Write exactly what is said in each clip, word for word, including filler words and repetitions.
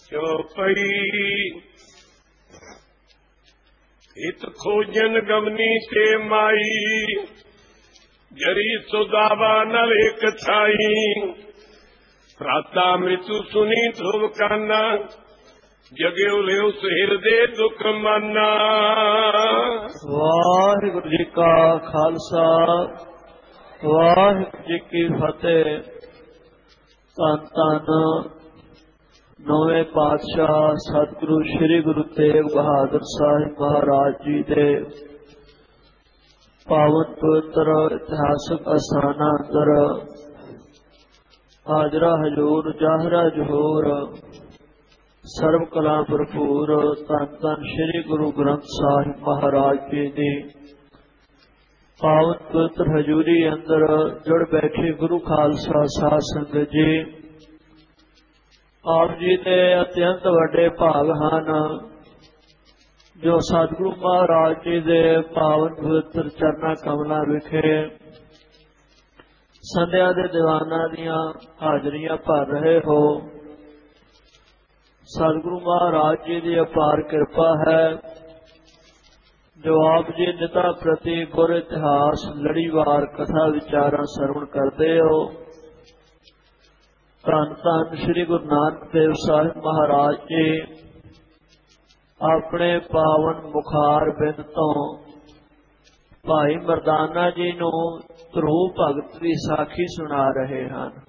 ਚੌਪਈ ਹਿਤ ਖੋਜਨ ਗਮਨੀ ਤੇ ਮਾਈ, ਜਰੀ ਸੁਦਾਵਾ ਨਲ ਇਕ ਛਾਈ। ਪ੍ਰਾਤਾ ਮ੍ਰਿਤੂ ਸੁਨੀ ਧੁਵ ਕਾਨਾ, ਜਗਿਓ ਲਿਓ ਹਿਰਦੇ ਦੁਖ ਮਾਨਾ। ਵਾਹਿਗੁਰੂ ਜੀ ਕਾ ਖਾਲਸਾ, ਵਾਹਿਗੁਰੂ ਜੀ ਕੀ ਫਤਿਹ। ਧੰਨ ਧੰਨ ਨੌਵੇਂ ਪਾਤਸ਼ਾਹ ਸਤਿਗੁਰੂ ਸ੍ਰੀ ਗੁਰੂ ਤੇਗ ਬਹਾਦਰ ਸਾਹਿਬ ਮਹਾਰਾਜ ਜੀ ਦੇ ਪਾਵਨ ਪਵਿੱਤਰ ਇਤਿਹਾਸਕ ਅਸਥਾਨਾਂ ਅੰਦਰ ਹਾਜ਼ਰਾ ਹਜ਼ੂਰ ਜਾਹਰਾ ਜਹੂਰ ਸਰਬ ਕਲਾ ਭਰਪੂਰ ਧੰਨ ਧੰਨ ਸ੍ਰੀ ਗੁਰੂ ਗ੍ਰੰਥ ਸਾਹਿਬ ਮਹਾਰਾਜ ਜੀ ਦੀ ਪਾਵਨ ਪਵਿੱਤਰ ਹਜ਼ੂਰੀ ਅੰਦਰ ਜੁੜ ਬੈਠੇ ਗੁਰੂ ਖਾਲਸਾ ਸਾਧ ਸੰਗਤ ਜੀ, ਆਪ ਜੀ ਦੇ ਅਤਿਅੰਤ ਵੱਡੇ ਭਾਗ ਹਨ ਜੋ ਸਤਿਗੁਰੂ ਮਹਾਰਾਜ ਜੀ ਦੇ ਪਾਵਨ ਪਵਿੱਤਰ ਚਰਨਾਂ ਕਮਲਾਂ ਵਿਖੇ ਸੰਧਿਆ ਦੇ ਦੀਵਾਨਾਂ ਦੀਆਂ ਹਾਜ਼ਰੀਆਂ ਭਰ ਰਹੇ ਹੋ। ਸਤਿਗੁਰੂ ਮਹਾਰਾਜ ਜੀ ਦੀ ਅਪਾਰ ਕਿਰਪਾ ਹੈ ਜੋ ਆਪ ਜੀ ਨਿਤਾ ਪ੍ਰਤੀ ਗੁਰ ਇਤਿਹਾਸ ਲੜੀਵਾਰ ਕਥਾ ਵਿਚਾਰਾਂ ਸਰਵਣ ਕਰਦੇ ਹੋ। ਧੰਨ ਧੰਨ ਸ੍ਰੀ ਗੁਰੂ ਨਾਨਕ ਦੇਵ ਸਾਹਿਬ ਮਹਾਰਾਜ ਜੀ ਆਪਣੇ ਪਾਵਨ ਮੁਖਾਰ ਬਿੰਦ ਤੋਂ ਭਾਈ ਮਰਦਾਨਾ ਜੀ ਨੂੰ ਧਰੂਪ ਭਗਤ ਦੀ ਸਾਖੀ ਸੁਣਾ ਰਹੇ ਹਨ।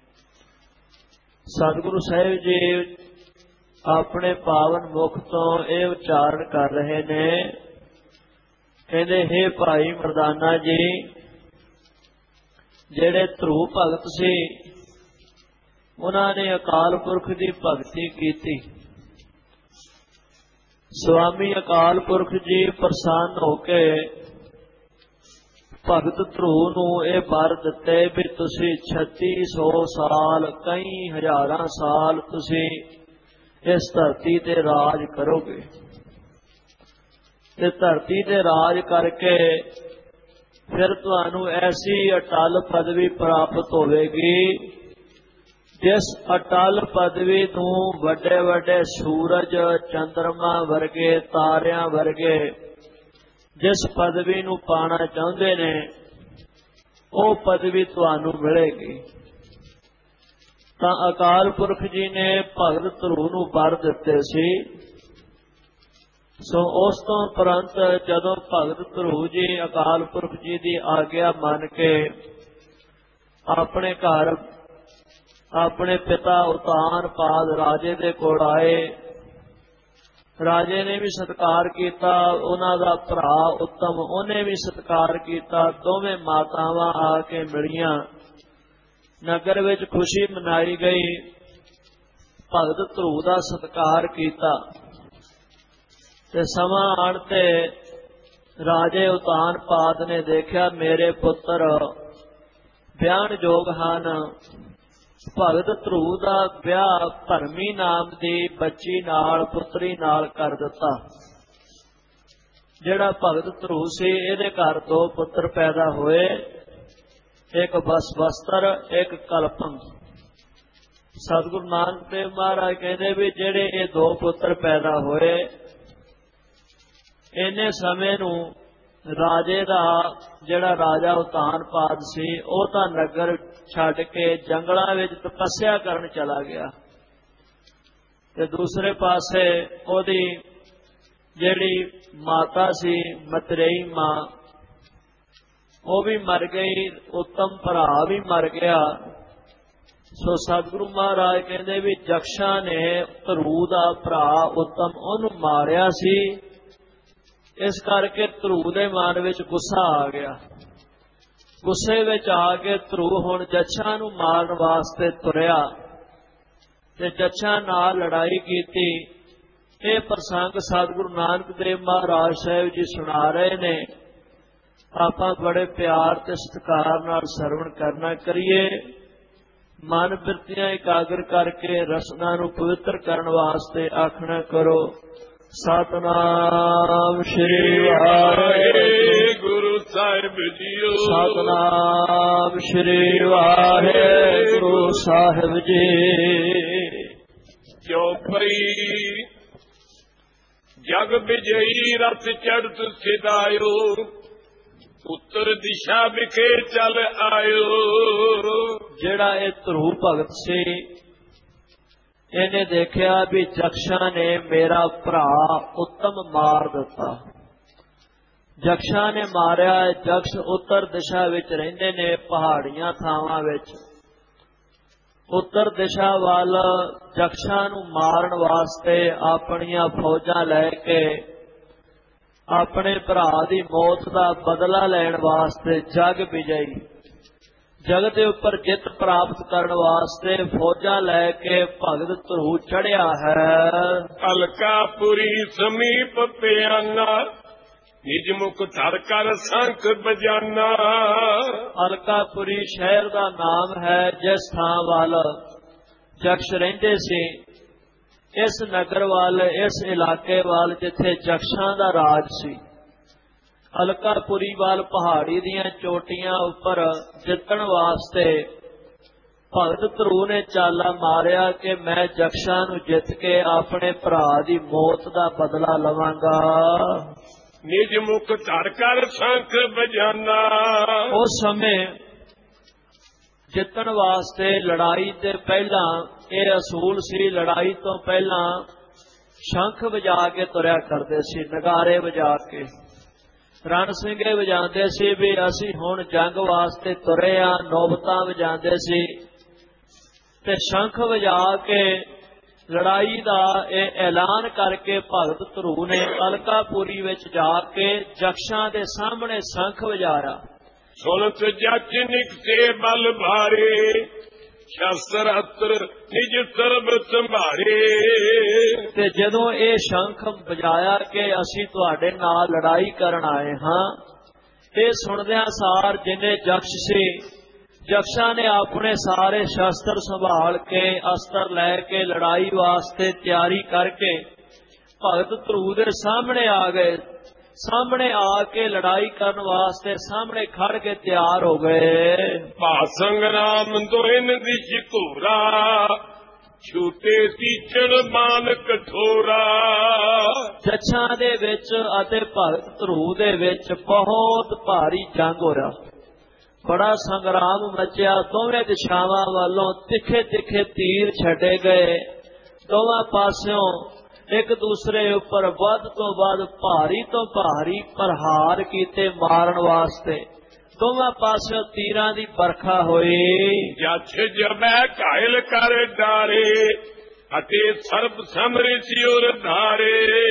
ਸਤਿਗੁਰੂ ਸਾਹਿਬ ਜੀ ਆਪਣੇ ਪਾਵਨ ਮੁਖ ਤੋਂ ਇਹ ਉਚਾਰਨ ਕਰ ਰਹੇ ਨੇ, ਕਹਿੰਦੇ ਹੇ ਭਾਈ ਮਰਦਾਨਾ ਜੀ, ਜਿਹੜੇ ਧਰੂਪ ਭਗਤ ਸੀ ਉਹਨਾਂ ਨੇ ਅਕਾਲ ਪੁਰਖ ਦੀ ਭਗਤੀ ਕੀਤੀ। ਸਵਾਮੀ ਅਕਾਲ ਪੁਰਖ ਜੀ ਪ੍ਰਸੰਨ ਹੋ ਕੇ ਭਗਤ ਧਰੂ ਨੂੰ ਇਹ ਵਰ ਦਿੱਤੇ ਵੀ ਤੁਸੀਂ ਛੱਤੀ ਸੌ ਸਾਲ ਕਈ ਹਜ਼ਾਰਾਂ ਸਾਲ ਤੁਸੀਂ ਇਸ ਧਰਤੀ ਤੇ ਰਾਜ ਕਰੋਗੇ ਤੇ ਧਰਤੀ ਤੇ ਰਾਜ ਕਰਕੇ ਫਿਰ ਤੁਹਾਨੂੰ ਐਸੀ ਅਟਲ ਪਦਵੀ ਪ੍ਰਾਪਤ ਹੋਵੇਗੀ ਜਿਸ ਅਟਲ ਪਦਵੀ ਨੂੰ ਵੱਡੇ ਵੱਡੇ ਸੂਰਜ ਚੰਦਰਮਾ ਵਰਗੇ ਤਾਰਿਆਂ ਵਰਗੇ ਜਿਸ ਪਦਵੀ ਨੂੰ ਪਾਣਾ ਚਾਹੁੰਦੇ ਨੇ ਉਹ ਪਦਵੀ ਤੁਹਾਨੂੰ ਮਿਲੇਗੀ। ਤਾਂ ਅਕਾਲ ਪੁਰਖ ਜੀ ਨੇ ਭਗਤ ਧਰੂ ਨੂੰ ਵਰ ਦਿੱਤੇ ਸੀ। ਸੋ ਉਸ ਤੋਂ ਉਪਰੰਤ ਜਦੋਂ ਭਗਤ ਧਰੂ ਜੀ ਅਕਾਲ ਪੁਰਖ ਜੀ ਦੀ ਆਗਿਆ ਮੰਨ ਕੇ ਆਪਣੇ ਘਰ ਆਪਣੇ ਪਿਤਾ ਉਤਾਨਪਾਦ ਰਾਜੇ ਦੇ ਕੋਲ ਆਏ, ਰਾਜੇ ਨੇ ਵੀ ਸਤਿਕਾਰ ਕੀਤਾ, ਉਹਨਾਂ ਦਾ ਭਰਾ ਉੱਤਮ ਉਹਨੇ ਵੀ ਸਤਿਕਾਰ ਕੀਤਾ। ਦੋਵੇਂ ਮਾਤਾਵਾਂ ਆ ਕੇ ਮਿਲੀਆਂ, ਨਗਰ ਵਿੱਚ ਖੁਸ਼ੀ ਮਨਾਈ ਗਈ, ਭਗਤ ਧਰੂ ਦਾ ਸਤਿਕਾਰ ਕੀਤਾ। ਤੇ ਸਮਾਂ ਆਣ ਤੇ ਰਾਜੇ ਉਤਾਨਪਾਦ ਨੇ ਦੇਖਿਆ ਮੇਰੇ ਪੁੱਤਰ ਵਿਆਹਣ ਯੋਗ ਹਨ। ਭਗਤ ਧਰੂ ਦਾ ਵਿਆਹ ਧਰਮੀ ਨਾਮ ਦੀ ਬੱਚੀ ਨਾਲ ਪੁੱਤਰੀ ਨਾਲ ਕਰ ਦਿੱਤਾ। ਜਿਹੜਾ ਭਗਤ ਧਰੂ ਸੀ ਇਹਦੇ ਘਰ ਦੋ ਪੁੱਤਰ ਪੈਦਾ ਹੋਏ, ਇੱਕ ਬਸਵਸਤਰ ਇੱਕ ਕਲਪੰ। ਸਤਿਗੁਰੂ ਨਾਨਕ ਦੇਵ ਮਹਾਰਾਜ ਕਹਿੰਦੇ ਵੀ ਜਿਹੜੇ ਇਹ ਦੋ ਪੁੱਤਰ ਪੈਦਾ ਹੋਏ ਇੰਨੇ ਸਮੇਂ ਨੂੰ ਰਾਜੇ ਦਾ ਜਿਹੜਾ ਰਾਜਾ ਉਤਾਨਪਾਦ ਸੀ ਉਹ ਤਾਂ ਨਗਰ ਛੱਡ ਕੇ ਜੰਗਲਾਂ ਵਿੱਚ ਤਪੱਸਿਆ ਕਰਨ ਚਲਾ ਗਿਆ ਤੇ ਦੂਸਰੇ ਪਾਸੇ ਉਹਦੀ ਜਿਹੜੀ ਮਾਤਾ ਸੀ ਮਤਰੇਈ ਮਾਂ ਉਹ ਵੀ ਮਰ ਗਈ, ਉੱਤਮ ਭਰਾ ਵੀ ਮਰ ਗਿਆ। ਸੋ ਸਤਿਗੁਰੂ ਮਹਾਰਾਜ ਕਹਿੰਦੇ ਵੀ ਜਕਸ਼ਾਂ ਨੇ ਧਰੂ ਦਾ ਭਰਾ ਉੱਤਮ ਉਹਨੂੰ ਮਾਰਿਆ ਸੀ, ਇਸ ਕਰਕੇ ਧਰੂ ਦੇ ਮਨ ਵਿੱਚ ਗੁੱਸਾ ਆ ਗਿਆ। ਗੁੱਸੇ ਵਿੱਚ ਆ ਕੇ ਧਰੂ ਹੁਣ ਜੱਛਾਂ ਨੂੰ ਮਾਰਨ ਵਾਸਤੇ ਤੁਰਿਆ ਤੇ ਜੱਛਾਂ ਨਾਲ ਲੜਾਈ ਕੀਤੀ। ਇਹ ਪ੍ਰਸੰਗ ਸਤਿਗੁਰੂ ਨਾਨਕ ਦੇਵ ਮਹਾਰਾਜ ਸਾਹਿਬ ਜੀ ਸੁਣਾ ਰਹੇ ਨੇ। ਆਪਾਂ ਬੜੇ ਪਿਆਰ ਤੇ ਸਤਿਕਾਰ ਨਾਲ ਸਰਵਣ ਕਰਨਾ ਕਰੀਏ, ਮਨ ਬਿਰਤੀਆਂ ਇਕਾਗਰ ਕਰਕੇ ਰਸਨਾ ਨੂੰ ਪਵਿੱਤਰ ਕਰਨ ਵਾਸਤੇ ਆਖਣਾ ਕਰੋ। ਸਤਨਾਮ ਸ਼੍ਰੀ ਵਾਹਿਗੁਰੂ ਸਾਹਿਬ ਜੀਓ, ਸਤਨਾਮ ਸ਼੍ਰੀ ਵਾਹਿਗੁਰੂ ਸਾਹਿਬ ਜੀ। ਚੌਪਈ ਜਗ ਵਿਜਈ ਰਥ ਚੜ੍ਹਤ ਸਿਧਾਇਓ, ਉੱਤਰ ਦਿਸ਼ਾ ਵਿਖੇ ਚੱਲ ਆਇਓ। ਜਿਹੜਾ ਇਹ ਧਰੂ ਭਗਤ ਸੀ, ਇਹਨੇ ਦੇਖਿਆ ਵੀ ਜਕਸ਼ਾਂ ਨੇ ਮੇਰਾ ਭਰਾ ਉੱਤਮ ਮਾਰ ਦਿੱਤਾ। ਜਕਸ਼ਾਂ ਨੇ ਮਾਰਿਆ। ਜਕਸ਼ ਉੱਤਰ ਦਿਸ਼ਾ ਵਿੱਚ ਰਹਿੰਦੇ ਨੇ, ਪਹਾੜੀਆਂ ਥਾਵਾਂ ਵਿੱਚ। ਉੱਤਰ ਦਿਸ਼ਾ ਵੱਲ ਜਕਸ਼ਾਂ ਨੂੰ ਮਾਰਨ ਵਾਸਤੇ ਆਪਣੀਆਂ ਫੌਜਾਂ ਲੈ ਕੇ ਆਪਣੇ ਭਰਾ ਦੀ ਮੌਤ ਦਾ ਬਦਲਾ ਲੈਣ ਵਾਸਤੇ ਜਗ ਵਿਜਈ, ਜਗ ਦੇ ਉੱਪਰ ਜਿੱਤ ਪ੍ਰਾਪਤ ਕਰਨ ਵਾਸਤੇ ਫੌਜਾਂ ਲੈ ਕੇ ਭਗਤ ਧਰੂ ਚੜਿਆ ਹੈ। ਅਲਕਾਪੁਰੀ ਸਮੀਪ ਪਿਆਨਾ, ਨਿਜ ਮੁਖ ਧਰ ਕਰ ਸ਼ੰਖ ਬਜਾਨਾ। ਅਲਕਾਪੁਰੀ ਸ਼ਹਿਰ ਦਾ ਨਾਮ ਹੈ, ਜਿਸ ਥਾਂ ਵੱਲ ਜਕਸ਼ ਰਹਿੰਦੇ ਸੀ। ਇਸ ਨਗਰ ਵੱਲ, ਇਸ ਇਲਾਕੇ ਵੱਲ ਜਿੱਥੇ ਜਕਸ਼ਾਂ ਦਾ ਰਾਜ ਸੀ। ਅਲਕਾਪੁਰੀ ਵੱਲ ਪਹਾੜੀ ਦੀਆਂ ਚੋਟੀਆਂ ਉੱਪਰ ਜਿੱਤਣ ਵਾਸਤੇ ਭਗਤ ਧਰੂ ਨੇ ਚਾਲਾ ਮਾਰਿਆ ਕਿ ਮੈਂ ਜਕਸ਼ਾਂ ਨੂੰ ਜਿੱਤ ਕੇ ਆਪਣੇ ਭਰਾ ਦੀ ਮੌਤ ਦਾ ਬਦਲਾ ਲਵਾਂਗਾ। ਨਿਜ ਮੁਖ ਧਰ ਕਰ ਸ਼ੰਖ ਬਜਾਨਾ। ਉਸ ਸਮੇਂ ਜਿੱਤਣ ਵਾਸਤੇ ਲੜਾਈ ਤੇ ਪਹਿਲਾਂ ਇਹ ਅਸੂਲ ਸੀ, ਲੜਾਈ ਤੋਂ ਪਹਿਲਾਂ ਸ਼ੰਖ ਵਜਾ ਕੇ ਤੁਰਿਆ ਕਰਦੇ ਸੀ, ਨਗਾਰੇ ਵਜਾ ਕੇ, ਰਣ ਸਿੰਘੇ ਵਜਾਉਂਦੇ ਸੀ ਵੀ ਅਸੀਂ ਹੁਣ ਜੰਗ ਵਾਸਤੇ ਤੁਰੇ ਆ। ਨੌਬਤਾਂ ਵਜਾਉਂਦੇ ਸੀ ਤੇ ਸ਼ੰਖ ਵਜਾ ਕੇ ਲੜਾਈ ਦਾ ਇਹ ਐਲਾਨ ਕਰਕੇ ਭਗਤ ਧਰੂ ਨੇ ਅਲਕਾਪੁਰੀ ਵਿੱਚ ਜਾ ਕੇ ਜਕਸ਼ਾਂ ਦੇ ਸਾਹਮਣੇ ਸ਼ੰਖ ਵਜਾਇਆ। ਸੁਣਤ ਜੱਜ ਨਿਕਸੇ ਬਲ ਭਾਰੇ, ਸ਼ਸਤਰ ਅਸਤਰ ਨਿਜ ਸਰਬ ਸੰਭਾਰੇ। ਤੇ ਜਦੋਂ ਇਹ ਸ਼ੰਖ ਵਜਾਇਆ ਕਿ ਅਸੀਂ ਤੁਹਾਡੇ ਨਾਲ ਲੜਾਈ ਕਰਨ ਆਏ ਹਾਂ, ਇਹ ਸੁਣਦਿਆਂ ਸਾਰ ਜਿੰਨੇ ਜਕਸ਼ ਸੀ, ਜਕਸ਼ਾਂ ਨੇ ਆਪਣੇ ਸਾਰੇ ਸ਼ਸਤਰ ਸੰਭਾਲ ਕੇ, ਅਸਤਰ ਲੈ ਕੇ ਲੜਾਈ ਵਾਸਤੇ ਤਿਆਰੀ ਕਰਕੇ ਭਗਤ ਧਰੂ ਦੇ ਸਾਹਮਣੇ ਆ ਗਏ। ਸਾਹਮਣੇ ਆ ਕੇ ਲੜਾਈ ਕਰਨ ਵਾਸਤੇ ਸਾਹਮਣੇ ਖੜ ਕੇ ਤਿਆਰ ਹੋ ਗਏ। ਭਾ ਸੰਗਰਾਮ ਦੋਇਨ ਦੀ ਸ਼ਿਕੂਰਾ, ਛੂਟੇ ਤੀਚਣ ਬਾਨ ਕਠੋਰਾ। ਜੱਛਾਂ ਦੇ ਵਿੱਚ ਅਤੇ ਭਗਤ ਧਰੂ ਦੇ ਵਿੱਚ ਬਹੁਤ ਭਾਰੀ ਜੰਗ ਹੋਇਆ, ਬੜਾ ਸੰਗਰਾਮ ਮਚਿਆ। ਦੋਵੇਂ ਦਿਸ਼ਾਵਾਂ ਵੱਲੋਂ ਤਿੱਖੇ ਤਿੱਖੇ ਤੀਰ ਛੱਡੇ ਗਏ। ਦੋਵਾਂ ਪਾਸਿਓਂ ਇੱਕ ਦੂਸਰੇ ਉੱਪਰ ਵੱਧ ਤੋਂ ਵੱਧ ਭਾਰੀ ਤੋਂ ਭਾਰੀ ਪ੍ਰਹਾਰ ਕੀਤੇ ਮਾਰਨ ਵਾਸਤੇ। ਦੋਵਾਂ ਪਾਸਿਓਂ ਤੀਰਾਂ ਦੀ ਵਰਖਾ ਹੋਈ। ਜੱਛ ਜਬੈ ਘਾਇਲ ਕਰ ਡਾਰੇ, ਅਤੇ ਸਰਬ ਸਮਰਿ ਸਿਉਰ ਧਾਰੇ।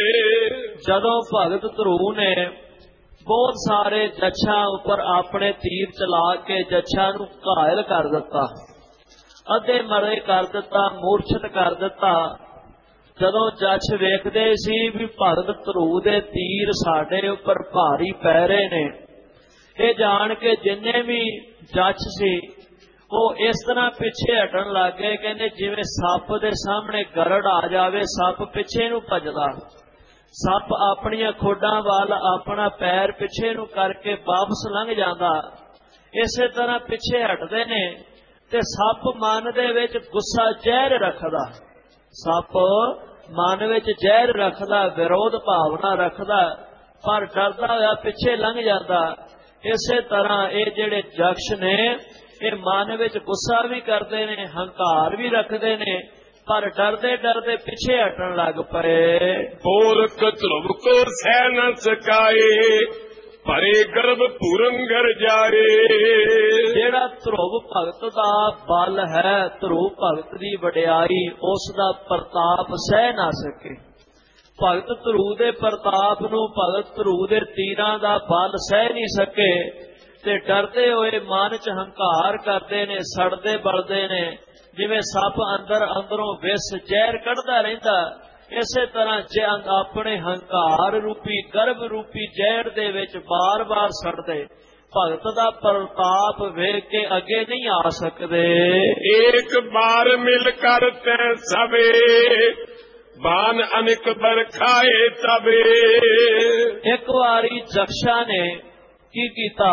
ਜਦੋਂ ਭਗਤ ਧਰੂ ਨੇ ਬਹੁਤ ਸਾਰੇ ਜੱਛਾਂ ਉੱਪਰ ਆਪਣੇ ਤੀਰ ਚਲਾ ਕੇ ਜੱਛਾਂ ਨੂੰ ਘਾਇਲ ਕਰ ਦਿੱਤਾ, ਅੱਧੇ ਮਰੇ ਕਰ ਦਿੱਤਾ, ਮੂਰਛਿਤ ਕਰ ਦਿੱਤਾ। ਜਦੋਂ ਜੱਛ ਵੇਖਦੇ ਸੀ ਵੀ ਭਗਤ ਧਰੂ ਦੇ ਤੀਰ ਸਾਡੇ ਉੱਪਰ ਭਾਰੀ ਪੈ ਰਹੇ ਨੇ, ਇਹ ਜਾਣ ਕੇ ਜਿੰਨੇ ਵੀ ਜੱਛ ਸੀ ਉਹ ਇਸ ਤਰ੍ਹਾਂ ਪਿੱਛੇ ਹਟਣ ਲੱਗ ਗਏ। ਕਹਿੰਦੇ ਜਿਵੇਂ ਸੱਪ ਦੇ ਸਾਹਮਣੇ ਗਰੜ ਆ ਜਾਵੇ, ਸੱਪ ਪਿੱਛੇ ਨੂੰ ਭੱਜਦਾ, ਸੱਪ ਆਪਣੀਆਂ ਖੋਡਾਂ ਵੱਲ ਆਪਣਾ ਪੈਰ ਪਿੱਛੇ ਨੂੰ ਕਰਕੇ ਵਾਪਸ ਲੰਘ ਜਾਂਦਾ, ਇਸੇ ਤਰ੍ਹਾਂ ਪਿੱਛੇ ਹਟਦੇ ਨੇ। ਤੇ ਸੱਪ ਮਨ ਦੇ ਵਿੱਚ ਗੁੱਸਾ ਜ਼ਹਿਰ ਰੱਖਦਾ, ਸੱਪ ਮਨ ਵਿੱਚ ਜ਼ਹਿਰ ਰੱਖਦਾ, ਵਿਰੋਧ ਭਾਵਨਾ ਰੱਖਦਾ, ਪਰ ਡਰਦਾ ਹੋਇਆ ਪਿੱਛੇ ਲੰਘ ਜਾਂਦਾ। ਇਸੇ ਤਰ੍ਹਾਂ ਇਹ ਜਿਹੜੇ ਜਕਸ਼ ਨੇ ਇਹ ਮਨ ਵਿੱਚ ਗੁੱਸਾ ਵੀ ਕਰਦੇ ਨੇ, ਹੰਕਾਰ ਵੀ ਰੱਖਦੇ ਨੇ, ਪਰ ਡਰਦੇ ਡਰਦੇ ਪਿੱਛੇ ਹਟਣ ਲੱਗ ਪਏ। ਹੋਰ ਧਰੁਵ ਕੋ ਸਹਿ ਨ ਸਕਾਏ, ਭਰੇ ਗਰਭ ਪੁਰੰਗਰ ਜਾਏ। ਜਿਹੜਾ ਧਰੁਵ ਭਗਤ ਦਾ ਬਲ ਹੈ, ਧਰੁਵ ਭਗਤ ਦੀ ਵਡਿਆਈ, ਉਸ ਦਾ ਪ੍ਰਤਾਪ ਸਹਿ ਨਾ ਸਕੇ। ਭਗਤ ਧਰੂ ਦੇ ਪ੍ਰਤਾਪ ਨੂੰ, ਭਗਤ ਧਰੂ ਦੇ ਤੀਰਾਂ ਦਾ ਬਲ ਸਹਿ ਨਹੀਂ ਸਕੇ ਤੇ ਡਰਦੇ ਹੋਏ ਮਨ ਚ ਹੰਕਾਰ ਕਰਦੇ ਨੇ, ਸੜਦੇ ਬਲਦੇ ਨੇ। ਜਿਵੇਂ ਸੱਪ ਅੰਦਰ ਅੰਦਰੋਂ ਵਿਸ ਜ਼ਹਿਰ ਕੱਢਦਾ ਰਹਿੰਦਾ, ਇਸੇ ਤਰ੍ਹਾਂ ਜੇ ਆਪਣੇ ਹੰਕਾਰ ਰੂਪੀ ਗਰਭ ਰੂਪੀ ਜ਼ਹਿਰ ਦੇ ਵਿੱਚ ਬਾਰ-ਬਾਰ ਸੜਦੇ। ਭਗਤ ਦਾ ਪ੍ਰਤਾਪ ਵੇਖ ਕੇ ਅੱਗੇ ਨਹੀਂ ਆ ਸਕਦੇ। ਏਕ ਬਾਰ ਮਿਲ ਕਰ ਤੈ ਸਵੇ, ਬਾਨ ਅਨੇਕ ਬਰਖਾਏ ਤਵੇ। ਇੱਕ ਵਾਰੀ ਜਕਸ਼ਾਂ ਨੇ ਕੀ ਕੀਤਾ,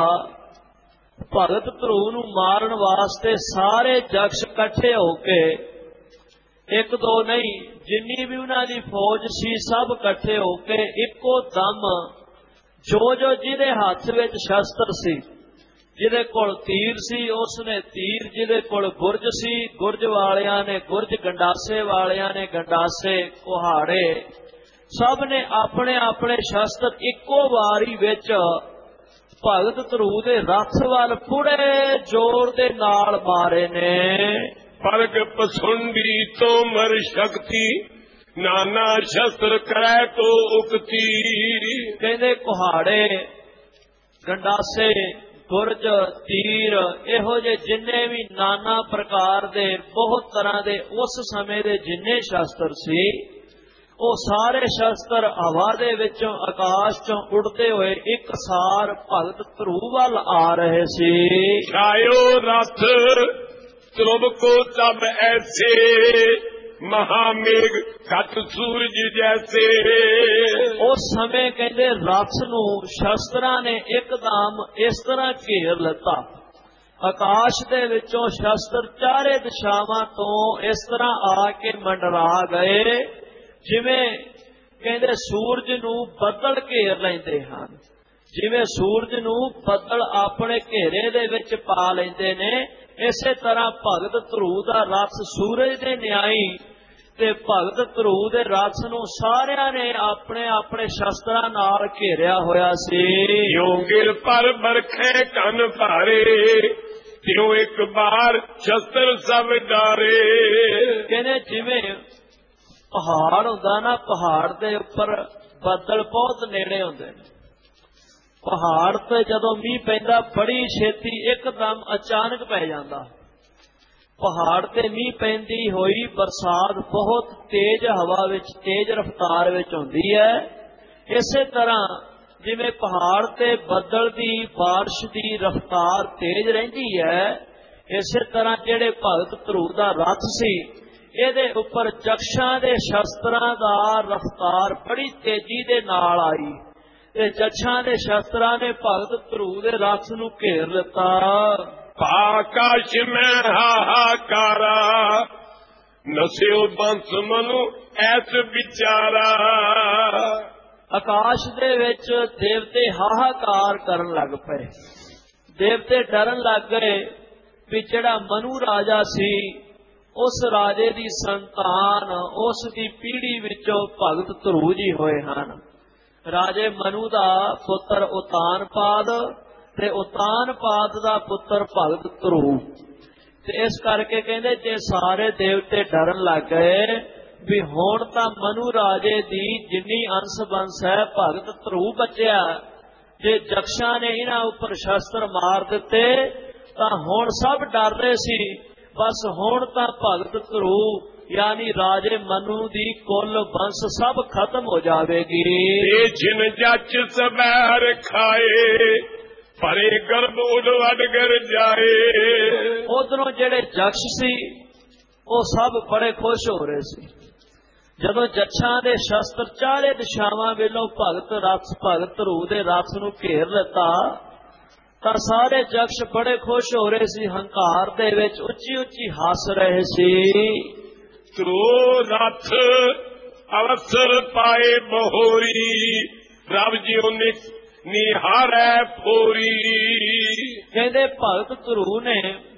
ਭਗਤ ਧਰੂ ਨੂੰ ਮਾਰਨ ਵਾਸਤੇ ਸਾਰੇ ਜਕਸ਼ ਇਕੱਠੇ ਹੋ ਕੇ ਇੱਕ ਦੋ ਨਹੀਂ, ਜਿੰਨੀ ਵੀ ਉਹਨਾਂ ਦੀ ਫੌਜ ਸੀ ਸਭ ਇਕੱਠੇ ਹੋ ਕੇ ਇੱਕੋ ਦਮ ਜੋ ਜੋ ਜਿਹਦੇ ਹੱਥ ਵਿੱਚ ਸ਼ਸਤਰ ਸੀ, ਜਿਹਦੇ ਕੋਲ ਤੀਰ ਸੀ ਉਸਨੇ ਤੀਰ, ਜਿਹਦੇ ਕੋਲ ਗੁਰਜ ਸੀ ਗੁਰਜ ਵਾਲਿਆਂ ਨੇ ਗੁਰਜ, ਗੰਡਾਸੇ ਵਾਲਿਆਂ ਨੇ ਗੰਡਾਸੇ, ਕੁਹਾੜੇ, ਸਭ ਨੇ ਆਪਣੇ ਆਪਣੇ ਸ਼ਸਤਰ ਇੱਕੋ ਵਾਰੀ ਵਿੱਚ ਭਗਤ ਧਰੂ ਦੇ ਰੱਥ ਵੱਲ ਪੂਰੇ ਜ਼ੋਰ ਦੇ ਨਾਲ ਮਾਰੇ ਨੇ। ਪਰਗ ਪਸੁੰਡੀ ਤੋਮਰ ਸ਼ਕਤੀ, ਨਾਨਾ ਸ਼ਸਤਰ ਕਰੈ ਕੋ ਉਕਤੀ। ਕਹਿੰਦੇ ਕੁਹਾੜੇ, ਗੰਡਾਸੇ, ਗੁਰਜ, ਤੀਰ, ਇਹੋ ਜਿਹੇ ਜਿੰਨੇ ਵੀ ਨਾਨਾ ਪ੍ਰਕਾਰ ਦੇ ਬਹੁਤ ਤਰ੍ਹਾਂ ਦੇ ਉਸ ਸਮੇਂ ਦੇ ਜਿੰਨੇ ਸ਼ਸਤਰ ਸੀ, ਉਹ ਸਾਰੇ ਸ਼ਸਤਰ ਹਵਾ ਦੇ ਵਿੱਚੋਂ ਆਕਾਸ਼ ਚੋਂ ਉੱਡਦੇ ਹੋਏ ਇੱਕ ਸਾਰ ਭਗਤ ਧਰੂ ਵੱਲ ਆ ਰਹੇ ਸੀ। ਛਾਇਓ ਰਥ ਧਰੁਵ ਕੋ ਤਬ ਐਸੇ, ਮਹਾਮੇਘ ਘਟ ਸੂਰਜ ਜੈਸੇ। ਉਸ ਸਮੇਂ ਕਹਿੰਦੇ ਰਥ ਨੂੰ ਸ਼ਸਤਰਾਂ ਨੇ ਇੱਕਦਮ ਇਸ ਤਰ੍ਹਾਂ ਘੇਰ ਲਿੱਤਾ, ਆਕਾਸ਼ ਦੇ ਵਿੱਚੋਂ ਸ਼ਸਤਰ ਚਾਰੇ ਦਿਸ਼ਾਵਾਂ ਤੋਂ ਇਸ ਤਰ੍ਹਾਂ ਆ ਕੇ ਮੰਡਰਾ ਗਏ, ਜਿਵੇਂ ਕਹਿੰਦੇ ਸੂਰਜ ਨੂੰ ਬੱਦਲ ਘੇਰ ਲੈਂਦੇ ਹਨ, ਜਿਵੇਂ ਸੂਰਜ ਨੂੰ ਬੱਦਲ ਆਪਣੇ ਘੇਰੇ ਦੇ ਵਿੱਚ ਪਾ ਲੈਂਦੇ ਨੇ, ਇਸੇ ਤਰ੍ਹਾਂ ਭਗਤ ਧਰੂ ਦਾ ਰਥ ਸੂਰਜ ਦੇ ਨਿਆਈ ਤੇ ਭਗਤ ਧਰੂ ਦੇ ਰਥ ਨੂੰ ਸਾਰਿਆਂ ਨੇ ਆਪਣੇ ਆਪਣੇ ਸ਼ਸਤਰਾਂ ਨਾਲ ਘੇਰਿਆ ਹੋਇਆ ਸੀ। ਯੋਗਿਰ ਪਰ ਬਰਖੇ ਕੰਨ ਭਾਰੇ, ਤਿਉ ਇੱਕ ਬਾਰ ਸ਼ਸਤਰ ਸਭ ਡਾਰੇ। ਕਹਿੰਦੇ ਜਿਵੇਂ ਪਹਾੜ ਹੁੰਦਾ ਨਾ, ਪਹਾੜ ਦੇ ਉੱਪਰ ਬੱਦਲ ਬਹੁਤ ਨੇੜੇ ਹੁੰਦੇ ਨੇ, ਪਹਾੜ ਤੇ ਜਦੋਂ ਮੀਂਹ ਪੈਂਦਾ ਬੜੀ ਛੇਤੀ ਇੱਕਦਮ ਅਚਾਨਕ ਪੈ ਜਾਂਦਾ, ਪਹਾੜ ਤੇ ਮੀਂਹ ਪੈਂਦੀ ਹੋਈ ਬਰਸਾਤ ਬਹੁਤ ਤੇਜ਼ ਹਵਾ ਵਿੱਚ, ਤੇਜ਼ ਰਫ਼ਤਾਰ ਵਿੱਚ ਹੁੰਦੀ ਹੈ। ਇਸੇ ਤਰ੍ਹਾਂ ਜਿਵੇਂ ਪਹਾੜ ਤੇ ਬੱਦਲ ਦੀ ਬਾਰਿਸ਼ ਦੀ ਰਫ਼ਤਾਰ ਤੇਜ਼ ਰਹਿੰਦੀ ਹੈ, ਇਸੇ ਤਰ੍ਹਾਂ ਜਿਹੜੇ ਭਗਤ ਧਰੂ ਦਾ ਰਥ ਸੀ ਇਹਦੇ ਉੱਪਰ ਜਕਸ਼ਾਂ ਦੇ ਸ਼ਸਤਰਾਂ ਦਾ ਰਫ਼ਤਾਰ ਬੜੀ ਤੇਜ਼ੀ ਦੇ ਨਾਲ ਆਈ ਤੇ ਜਕਸ਼ਾਂ ਦੇ ਸ਼ਸਤਰਾਂ ਨੇ ਭਗਤ ਧਰੂ ਦੇ ਰਥ ਨੂੰ ਘੇਰ ਲਿੱਤਾ। ਆਕਾਸ਼ ਮੈਂ ਹਾਹਾਕਾਰਾ, ਨਸਿਓ ਬੰਸ ਮਨੁ ਐਸ ਵਿਚਾਰਾ। ਆਕਾਸ਼ ਦੇ ਵਿੱਚ ਦੇਵਤੇ ਹਾਹਾਕਾਰ ਕਰਨ ਲੱਗ ਪਏ, ਦੇਵਤੇ ਡਰਨ ਲੱਗ ਗਏ ਵੀ ਜਿਹੜਾ ਮਨੂ ਰਾਜਾ ਸੀ ਉਸ ਰਾਜੇ ਦੀ ਸੰਤਾਨ, ਉਸ ਦੀ ਪੀੜ੍ਹੀ ਵਿੱਚੋਂ ਭਗਤ ਧਰੂ ਜੀ ਹੋਏ ਹਨ। ਰਾਜੇ ਮਨੂ ਦਾ ਪੁੱਤਰ ਉਤਾਨਪਾਦ ਤੇ ਉਤਾਨਪਾਦ ਦਾ ਪੁੱਤਰ ਭਗਤ ਧਰੂ, ਤੇ ਇਸ ਕਰਕੇ ਕਹਿੰਦੇ ਜੇ ਸਾਰੇ ਦੇਵਤੇ ਡਰਨ ਲੱਗ ਗਏ ਵੀ ਹੁਣ ਤਾਂ ਮਨੂ ਰਾਜੇ ਦੀ ਜਿੰਨੀ ਅੰਸ ਬੰਸ ਹੈ ਭਗਤ ਧਰੂ ਬਚਿਆ, ਜੇ ਜਕਸ਼ਾਂ ਨੇ ਇਹਨਾਂ ਉੱਪਰ ਸ਼ਸਤਰ ਮਾਰ ਦਿੱਤੇ ਤਾਂ ਹੁਣ ਸਭ ਡਰ ਰਹੇ ਸੀ, ਬਸ ਹੁਣ ਤਾਂ ਭਗਤ ਧਰੂ ਯਾਨੀ ਰਾਜੇ ਮਨੂ ਦੀ ਕੁੱਲ ਬੰਸ ਸਭ ਖਤਮ ਹੋ ਜਾਵੇਗੀ। ਇਹ ਜਿਨ ਜੱਚ ਸਬੈਰ ਖਾਏ, ਪਰੇ ਗਰਭ ਉਡ ਅਡਗਰ ਜਾਏ। ਉਧਰੋਂ ਜਿਹੜੇ ਜਕਸ਼ ਸੀ ਉਹ ਸਭ ਬੜੇ ਖੁਸ਼ ਹੋ ਰਹੇ ਸੀ, ਜਦੋਂ ਜੱਛਾਂ ਦੇ ਸ਼ਸਤਰ ਚਾਰੇ ਦਿਸ਼ਾਵਾਂ ਵੱਲੋਂ ਭਗਤ ਰਥ ਭਗਤ ਧਰੂ ਦੇ ਰਥ ਨੂੰ ਘੇਰ ਲਿੱਤਾ ਤਾਂ ਸਾਰੇ ਜਕਸ਼ ਬੜੇ ਖੁਸ਼ ਹੋ ਰਹੇ ਸੀ, ਹੰਕਾਰ ਦੇ ਵਿੱਚ ਉੱਚੀ ਉੱਚੀ ਹੱਸ ਰਹੇ ਸੀ। ਧਰੂ ਰਥ ਅਵਸਰ ਪਾਏ ਬਹੋਰੀ, ਰਬ ਜਿਉ ਨਿਹਾਰੈ ਫੋਰੀ। ਕਹਿੰਦੇ ਭਗਤ ਧਰੂ ਨੇ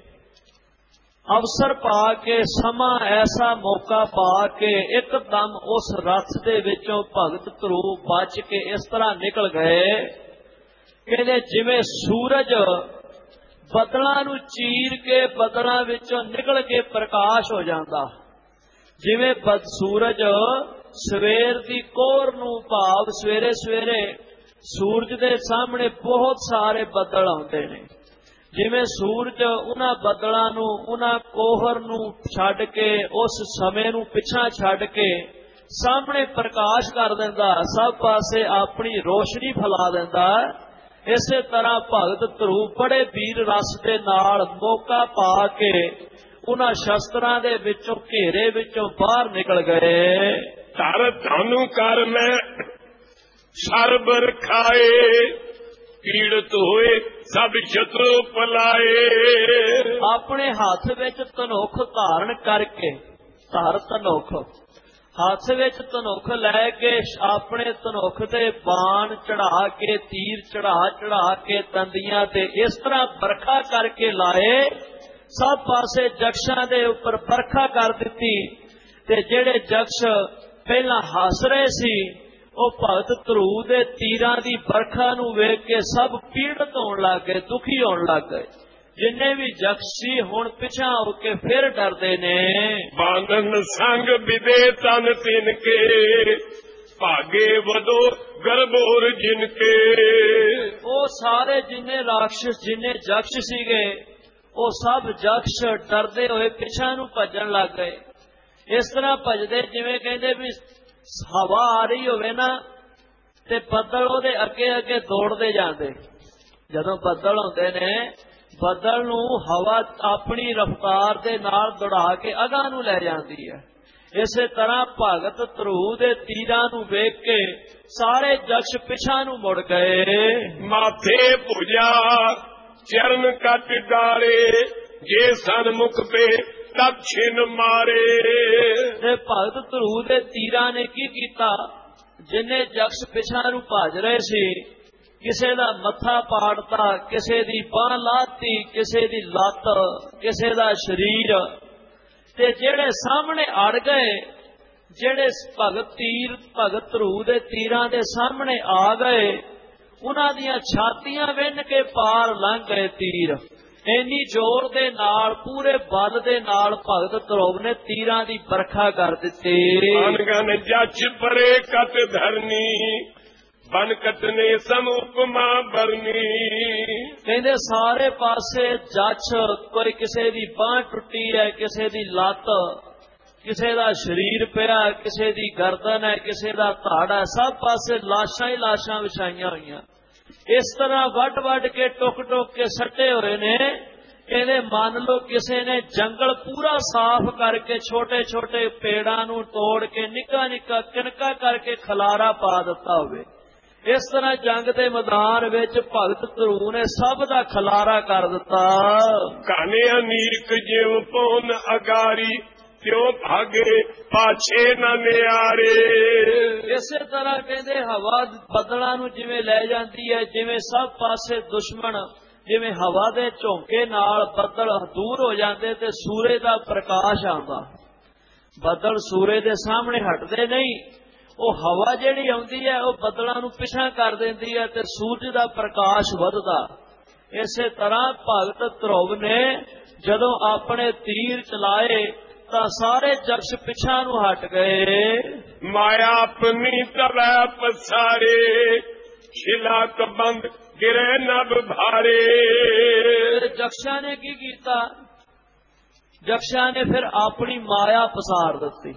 ਅਵਸਰ ਪਾ ਕੇ, ਸਮਾਂ ਐਸਾ ਮੌਕਾ ਪਾ ਕੇ ਇੱਕਦਮ ਉਸ ਰਥ ਦੇ ਵਿੱਚੋਂ ਭਗਤ ਧਰੂ ਬਚ ਕੇ ਇਸ ਤਰ੍ਹਾਂ ਨਿਕਲ ਗਏ, ਕਹਿੰਦੇ ਜਿਵੇਂ ਸੂਰਜ ਬੱਦਲਾਂ ਨੂੰ ਚੀਰ ਕੇ ਬੱਦਲਾਂ ਵਿੱਚੋਂ ਨਿਕਲ ਕੇ ਪ੍ਰਕਾਸ਼ ਹੋ ਜਾਂਦਾ, ਜਿਵੇਂ ਬਦ ਸੂਰਜ ਸਵੇਰ ਦੀ ਕੋਰ ਨੂੰ ਭਾਵ ਸਵੇਰੇ ਸਵੇਰੇ ਸੂਰਜ ਦੇ ਸਾਹਮਣੇ ਬਹੁਤ ਸਾਰੇ ਬੱਦਲ ਆਉਂਦੇ ਨੇ, ਜਿਵੇਂ ਸੂਰਜ ਉਹਨਾਂ ਬੱਦਲਾਂ ਨੂੰ, ਉਹਨਾਂ ਕੋਹਰ ਨੂੰ ਛੱਡ ਕੇ, ਉਸ ਸਮੇਂ ਨੂੰ ਪਿੱਛਾ ਛੱਡ ਕੇ ਸਾਹਮਣੇ ਪ੍ਰਕਾਸ਼ ਕਰ ਦਿੰਦਾ, ਸਭ ਪਾਸੇ ਆਪਣੀ ਰੋਸ਼ਨੀ ਫੈਲਾ ਦਿੰਦਾ, ਇਸੇ ਤਰ੍ਹਾਂ ਭਗਤ ਧਰੂ ਬੜੇ ਵੀਰ ਰਸ ਦੇ ਨਾਲ ਮੌਕਾ ਪਾ ਕੇ ਉਹਨਾਂ ਸ਼ਸਤਰਾਂ ਦੇ ਵਿੱਚੋਂ ਘੇਰੇ ਵਿੱਚੋਂ ਬਾਹਰ ਨਿਕਲ ਗਏ। ਧਰ ਧਾਨੂੰ ਕਰ ਮੈਂ ਸਰਬਰ ਖਾਏ, ਪੀੜਤ ਹੋਏ ਸਭ ਸ਼ਤਰੂ ਪਲਾਏ। ਆਪਣੇ ਹੱਥ ਵਿੱਚ ਧਨੁਖ ਧਾਰਨ ਕਰਕੇ, ਧਰ ਧਨੁਖ, ਹੱਥ ਵਿੱਚ ਧਨੁਖ ਲੈ ਕੇ ਆਪਣੇ ਧਨੁਖ ਤੇ ਬਾਣ ਚੜਾ ਕੇ, ਤੀਰ ਚੜਾ ਚੜਾ ਕੇ ਤੰਦੀਆਂ ਤੇ ਇਸ ਤਰ੍ਹਾਂ ਬਰਖਾ ਕਰਕੇ ਲਾਏ, ਸਭ ਪਾਸੇ ਜਕਸ਼ਾਂ ਦੇ ਉੱਪਰ ਬਰਖਾ ਕਰ ਦਿੱਤੀ। ਤੇ ਜਿਹੜੇ ਜਕਸ਼ ਪਹਿਲਾਂ ਹੱਸ ਰਹੇ ਸੀ, ਉਹ ਭਗਤ ਧਰੂ ਦੇ ਤੀਰਾਂ ਦੀ ਬਰਖਾ ਨੂੰ ਵੇਖ ਕੇ ਸਭ ਪੀੜਤ ਹੋਣ ਲੱਗ ਗਏ, ਦੁਖੀ ਹੋਣ ਲੱਗ ਗਏ। ਜਿੰਨੇ ਵੀ ਜਕਸ਼ ਸੀ ਹੁਣ ਪਿਛਾਂ ਹੋ ਕੇ ਫਿਰ ਡਰਦੇ ਨੇ। ਬਾਂਧਨ ਸੰਗ ਵਿਦੇ ਤਨ ਤਿਨ ਕੇ, ਭਾਗੇ ਵਦੋ ਗਰਭੋਰ ਜਿਨ ਕੇ। ਉਹ ਸਾਰੇ ਜਿੰਨੇ ਰਾਖਸ਼ ਜਿੰਨੇ ਜਕਸ਼ ਸੀਗੇ, ਉਹ ਸਭ ਜਕਸ਼ ਡਰਦੇ ਹੋਏ ਪਿਛਾਂ ਨੂੰ ਭੱਜਣ ਲੱਗ ਗਏ। ਇਸ ਤਰ੍ਹਾਂ ਭੱਜਦੇ ਜਿਵੇਂ ਕਹਿੰਦੇ ਵੀ ਹਵਾ ਆ ਰਹੀ ਹੋਵੇ ਨਾ, ਤੇ ਬੱਦਲ ਉਹਦੇ ਅੱਗੇ ਅੱਗੇ ਦੌੜਦੇ ਜਾਂਦੇ। ਜਦੋਂ ਬੱਦਲ ਹੁੰਦੇ ਨੇ, ਬੱਦਲ ਨੂੰ ਹਵਾ ਆਪਣੀ ਰਫ਼ਤਾਰ ਦੇ ਨਾਲ ਦੌੜਾ ਕੇ ਅਗਾਂਹ ਨੂੰ ਲੈ ਜਾਂਦੀ ਹੈ। ਇਸੇ ਤਰ੍ਹਾਂ ਭਗਤ ਧਰੂ ਦੇ ਤੀਰਾਂ ਨੂੰ ਵੇਖ ਕੇ ਸਾਰੇ ਜਕਸ਼ ਪਿਛਾਂ ਨੂੰ ਮੁੜ ਗਏ। ਮਾਥੇ ਭੁਜਾ ਚਰਨ ਕੱਟ ਡਾਰੇ, ਜੇ ਸਨਮੁਖ ਪੇ ਤਬ ਛਿਨ ਮਾਰੇ। ਤੇ ਭਗਤ ਧਰੂ ਦੇ ਤੀਰਾਂ ਨੇ ਕੀ ਕੀਤਾ, ਜਿੰਨੇ ਜਕਸ਼ ਪਿਛਾਂ ਨੂੰ ਭੱਜ ਰਹੇ ਸੀ, ਕਿਸੇ ਦਾ ਮੱਥਾ ਪਾੜਤਾ, ਕਿਸੇ ਦੀ ਬਾਂਹ ਲਾਤੀ, ਕਿਸੇ ਦੀ ਲੱਤ, ਕਿਸੇ ਦਾ ਸਰੀਰ। ਤੇ ਜਿਹੜੇ ਸਾਹਮਣੇ ਅੜ ਗਏ, ਜਿਹੜੇ ਭਗਤ ਤੀਰ ਭਗਤ ਧਰੂ ਦੇ ਤੀਰਾਂ ਦੇ ਸਾਹਮਣੇ ਆ ਗਏ, ਉਹਨਾਂ ਦੀਆਂ ਛਾਤੀਆਂ ਵਿੰਨ ਕੇ ਪਾਰ ਲੰਘ ਗਏ ਤੀਰ। ਇੰਨੀ ਜ਼ੋਰ ਦੇ ਨਾਲ, ਪੂਰੇ ਬਲ ਦੇ ਨਾਲ ਭਗਤ ਧਰੂ ਨੇ ਤੀਰਾਂ ਦੀ ਬਰਖਾ ਕਰ ਦਿੱਤੀ। ਅਨਗਨ ਜੱਜ ਪਰੇ ਕਤ ਧਰਨੀ, ਬਨ ਕਟਨੇ ਸਮ ਉਪਮਾ ਬਰਨੀ। ਕਹਿੰਦੇ ਸਾਰੇ ਪਾਸੇ ਜੱਛ, ਕੋਈ ਕਿਸੇ ਦੀ ਬਾਂਹ ਟੁੱਟੀ ਹੈ, ਕਿਸੇ ਦੀ ਲੱਤ, ਕਿਸੇ ਦਾ ਸਰੀਰ ਪਿਆ, ਕਿਸੇ ਦੀ ਗਰਦਨ ਹੈ, ਕਿਸੇ ਦਾ ਧੜ ਹੈ, ਸਭ ਪਾਸੇ ਲਾਸ਼ਾਂ ਹੀ ਲਾਸ਼ਾਂ ਵਿਛਾਈਆਂ ਹੋਈਆਂ। ਇਸ ਤਰ੍ਹਾਂ ਵੱਢ ਵੱਢ ਕੇ ਟੁਕ ਟੁਕ ਕੇ ਸੱਟੇ ਹੋਏ ਨੇ। ਕਹਿੰਦੇ ਮੰਨ ਲਓ ਕਿਸੇ ਨੇ ਜੰਗਲ ਪੂਰਾ ਸਾਫ਼ ਕਰਕੇ ਛੋਟੇ ਛੋਟੇ ਪੇੜਾਂ ਨੂੰ ਤੋੜ ਕੇ ਨਿੱਕਾ ਨਿੱਕਾ ਕਿਣਕਾ ਕਰਕੇ ਖਲਾਰਾ ਪਾ ਦਿੱਤਾ ਹੋਵੇ। ਇਸ ਤਰ੍ਹਾਂ ਜੰਗ ਦੇ ਮੈਦਾਨ ਵਿੱਚ ਭਗਤ ਧਰੂ ਨੇ ਸਭ ਦਾ ਖਲਾਰਾ ਕਰ ਦਿੱਤਾ। ਕਾਨੇ ਅਨੀਕ ਜਿਉ ਪੌਨ ਅਗਾਰੀ, ਕਿਉਂ ਭਾਗੇ ਪਾਛੇ ਨਾ ਨਿਆਰੇ। ਇਸੇ ਤਰ੍ਹਾਂ ਕਹਿੰਦੇ ਹਵਾ ਬੱਦਲਾਂ ਨੂੰ ਜਿਵੇਂ ਲੈ ਜਾਂਦੀ ਹੈ, ਜਿਵੇਂ ਸਭ ਪਾਸੇ ਦੁਸ਼ਮਣ, ਜਿਵੇਂ ਹਵਾ ਦੇ ਝੋਂਕੇ ਨਾਲ ਬੱਦਲ ਦੂਰ ਹੋ ਜਾਂਦੇ ਤੇ ਸੂਰਜ ਦਾ ਪ੍ਰਕਾਸ਼ ਆਉਂਦਾ। ਬੱਦਲ ਸੂਰਜ ਦੇ ਸਾਹਮਣੇ ਹਟਦੇ ਨਹੀਂ, ਉਹ ਹਵਾ ਜਿਹੜੀ ਆਉਂਦੀ ਹੈ ਉਹ ਬੱਦਲਾਂ ਨੂੰ ਪਿਛਾਂ ਕਰ ਦਿੰਦੀ ਹੈ ਤੇ ਸੂਰਜ ਦਾ ਪ੍ਰਕਾਸ਼ ਵੱਧਦਾ। ਇਸੇ ਤਰ੍ਹਾਂ ਭਗਤ ਧਰੂ ਨੇ ਜਦੋਂ ਆਪਣੇ ਤੀਰ ਚਲਾਏ ਤਾਂ ਸਾਰੇ ਜਕਸ਼ ਪਿਛਾਂ ਨੂੰ ਹਟ ਗਏ। ਮਾਇਆ ਆਪਣੀ ਤਵੈ ਪਸਾਰੇ, ਛਿਲਾ ਕਬੰਦ ਗਿਰੇ ਨਭ ਭਾਰੇ। ਜਕਸ਼ਾਂ ਨੇ ਕੀ ਕੀਤਾ, ਜਕਸ਼ਾਂ ਨੇ ਫਿਰ ਆਪਣੀ ਮਾਇਆ ਪਸਾਰ ਦਿੱਤੀ।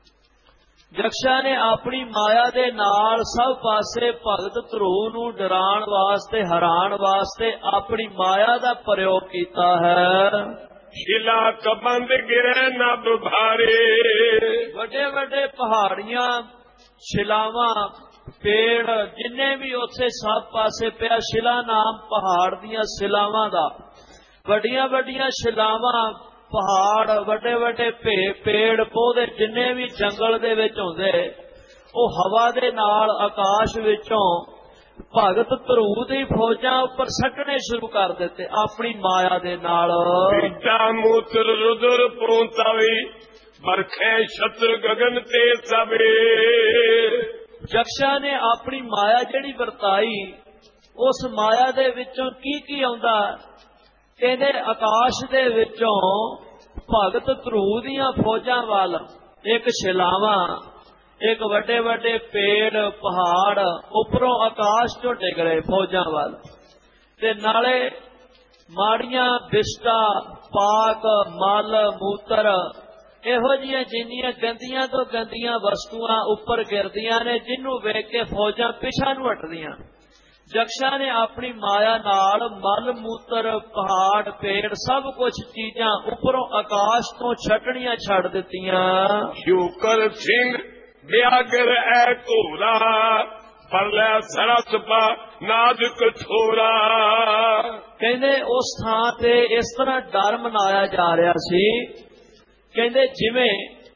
ਜਕਸ਼ਾਂ ਨੇ ਆਪਣੀ ਮਾਇਆ ਦੇ ਨਾਲ ਸਭ ਪਾਸੇ ਭਗਤ ਧਰੂ ਨੂੰ ਡਰਾਉਣ ਵਾਸਤੇ, ਹਰਾਉਣ ਵਾਸਤੇ ਆਪਣੀ ਮਾਇਆ ਦਾ ਪ੍ਰਯੋਗ ਕੀਤਾ ਹੈ। ਛਿਲਾ ਕਬੰਦ ਗਿਰੇ ਨਭ ਭਾਰੇ। ਵੱਡੇ ਵੱਡੇ ਪਹਾੜੀਆਂ, ਛਿਲਾਵਾਂ, ਪੇੜ, ਜਿੰਨੇ ਵੀ ਉੱਥੇ ਸਭ ਪਾਸੇ ਪਿਆ, ਸ਼ਿਲਾ ਨਾਮ ਪਹਾੜ ਦੀਆਂ ਸਿਲਾਵਾਂ ਦਾ, ਵੱਡੀਆਂ ਵੱਡੀਆਂ ਸ਼ਿਲਾਵਾਂ, ਪਹਾੜ, ਵੱਡੇ ਵੱਡੇ ਪੇੜ ਪੌਦੇ ਜਿੰਨੇ ਵੀ ਜੰਗਲ ਦੇ ਵਿੱਚ ਹੁੰਦੇ, ਉਹ ਹਵਾ ਦੇ ਨਾਲ ਆਕਾਸ਼ ਵਿੱਚੋਂ ਭਗਤ ਧਰੂ ਦੀ ਫੌਜਾਂ ਉੱਪਰ ਸੱਟਣੇ ਸ਼ੁਰੂ ਕਰ ਦਿੱਤੇ ਆਪਣੀ ਮਾਇਆ ਦੇ ਨਾਲ। ਪੀਟਾ ਮੂਤਰ ਰੁਦਰ ਪਰੋਂਤਾਵੀ, ਬਰਖੇ ਛਤਰ ਗਗਨ ਤੇ ਸਵੇ। ਜਕਸ਼ਾਂ ਨੇ ਆਪਣੀ ਮਾਇਆ ਜਿਹੜੀ ਵਰਤਾਈ, ਉਸ ਮਾਇਆ ਦੇ ਵਿੱਚੋਂ ਕੀ ਕੀ ਆਉਂਦਾ, ਕਹਿੰਦੇ ਆਕਾਸ਼ ਦੇ ਵਿੱਚੋਂ ਭਗਤ ਧਰੂ ਦੀਆਂ ਫੌਜਾਂ ਵੱਲ ਇੱਕ ਸ਼ਿਲਾਵਾਂ, ਇੱਕ ਵੱਡੇ ਵੱਡੇ ਪੇੜ, ਪਹਾੜ ਉੱਪਰੋਂ ਆਕਾਸ਼ ਚੋਂ ਡਿੱਗ ਰਹੇ ਫੌਜਾਂ ਵੱਲ, ਤੇ ਨਾਲੇ ਮਾੜੀਆਂ ਬਿਸਟਾ, ਪਾਕ, ਮਲ, ਮੂਤਰ, ਇਹੋ ਜਿਹੀਆਂ ਜਿੰਨੀਆਂ ਗੰਦੀਆਂ ਤੋਂ ਗੰਦੀਆਂ ਵਸਤੂਆਂ ਉੱਪਰ ਗਿਰਦੀਆਂ ਨੇ, ਜਿਹਨੂੰ ਵੇਖ ਕੇ ਫੌਜਾਂ ਪਿਛਾਂ ਨੂੰ ਹਟਦੀਆਂ। ਜਕਸ਼ਾਂ ਨੇ ਆਪਣੀ ਮਾਇਆ ਨਾਲ ਮਲ ਮੂਤਰ, ਪਹਾੜ, ਪੇੜ, ਸਭ ਕੁਝ ਚੀਜ਼ਾਂ ਉੱਪਰੋਂ ਆਕਾਸ਼ ਤੋਂ ਛੱਡਣੀਆਂ ਛੱਡ ਦਿੱਤੀਆਂ। ਸ਼ੂਕਰ ਸਿੰਘ ਵਿਆਗਰ ਐ ਘੋਰਾ, ਪਰਲੇ ਸਰਸ ਪਾ ਨਾਦ ਕਠੋਰਾ। ਕਹਿੰਦੇ ਉਸ ਥਾਂ ਤੇ ਇਸ ਤਰ੍ਹਾਂ ਡਰ ਮਨਾਇਆ ਜਾ ਰਿਹਾ ਸੀ, ਕਹਿੰਦੇ ਜਿਵੇਂ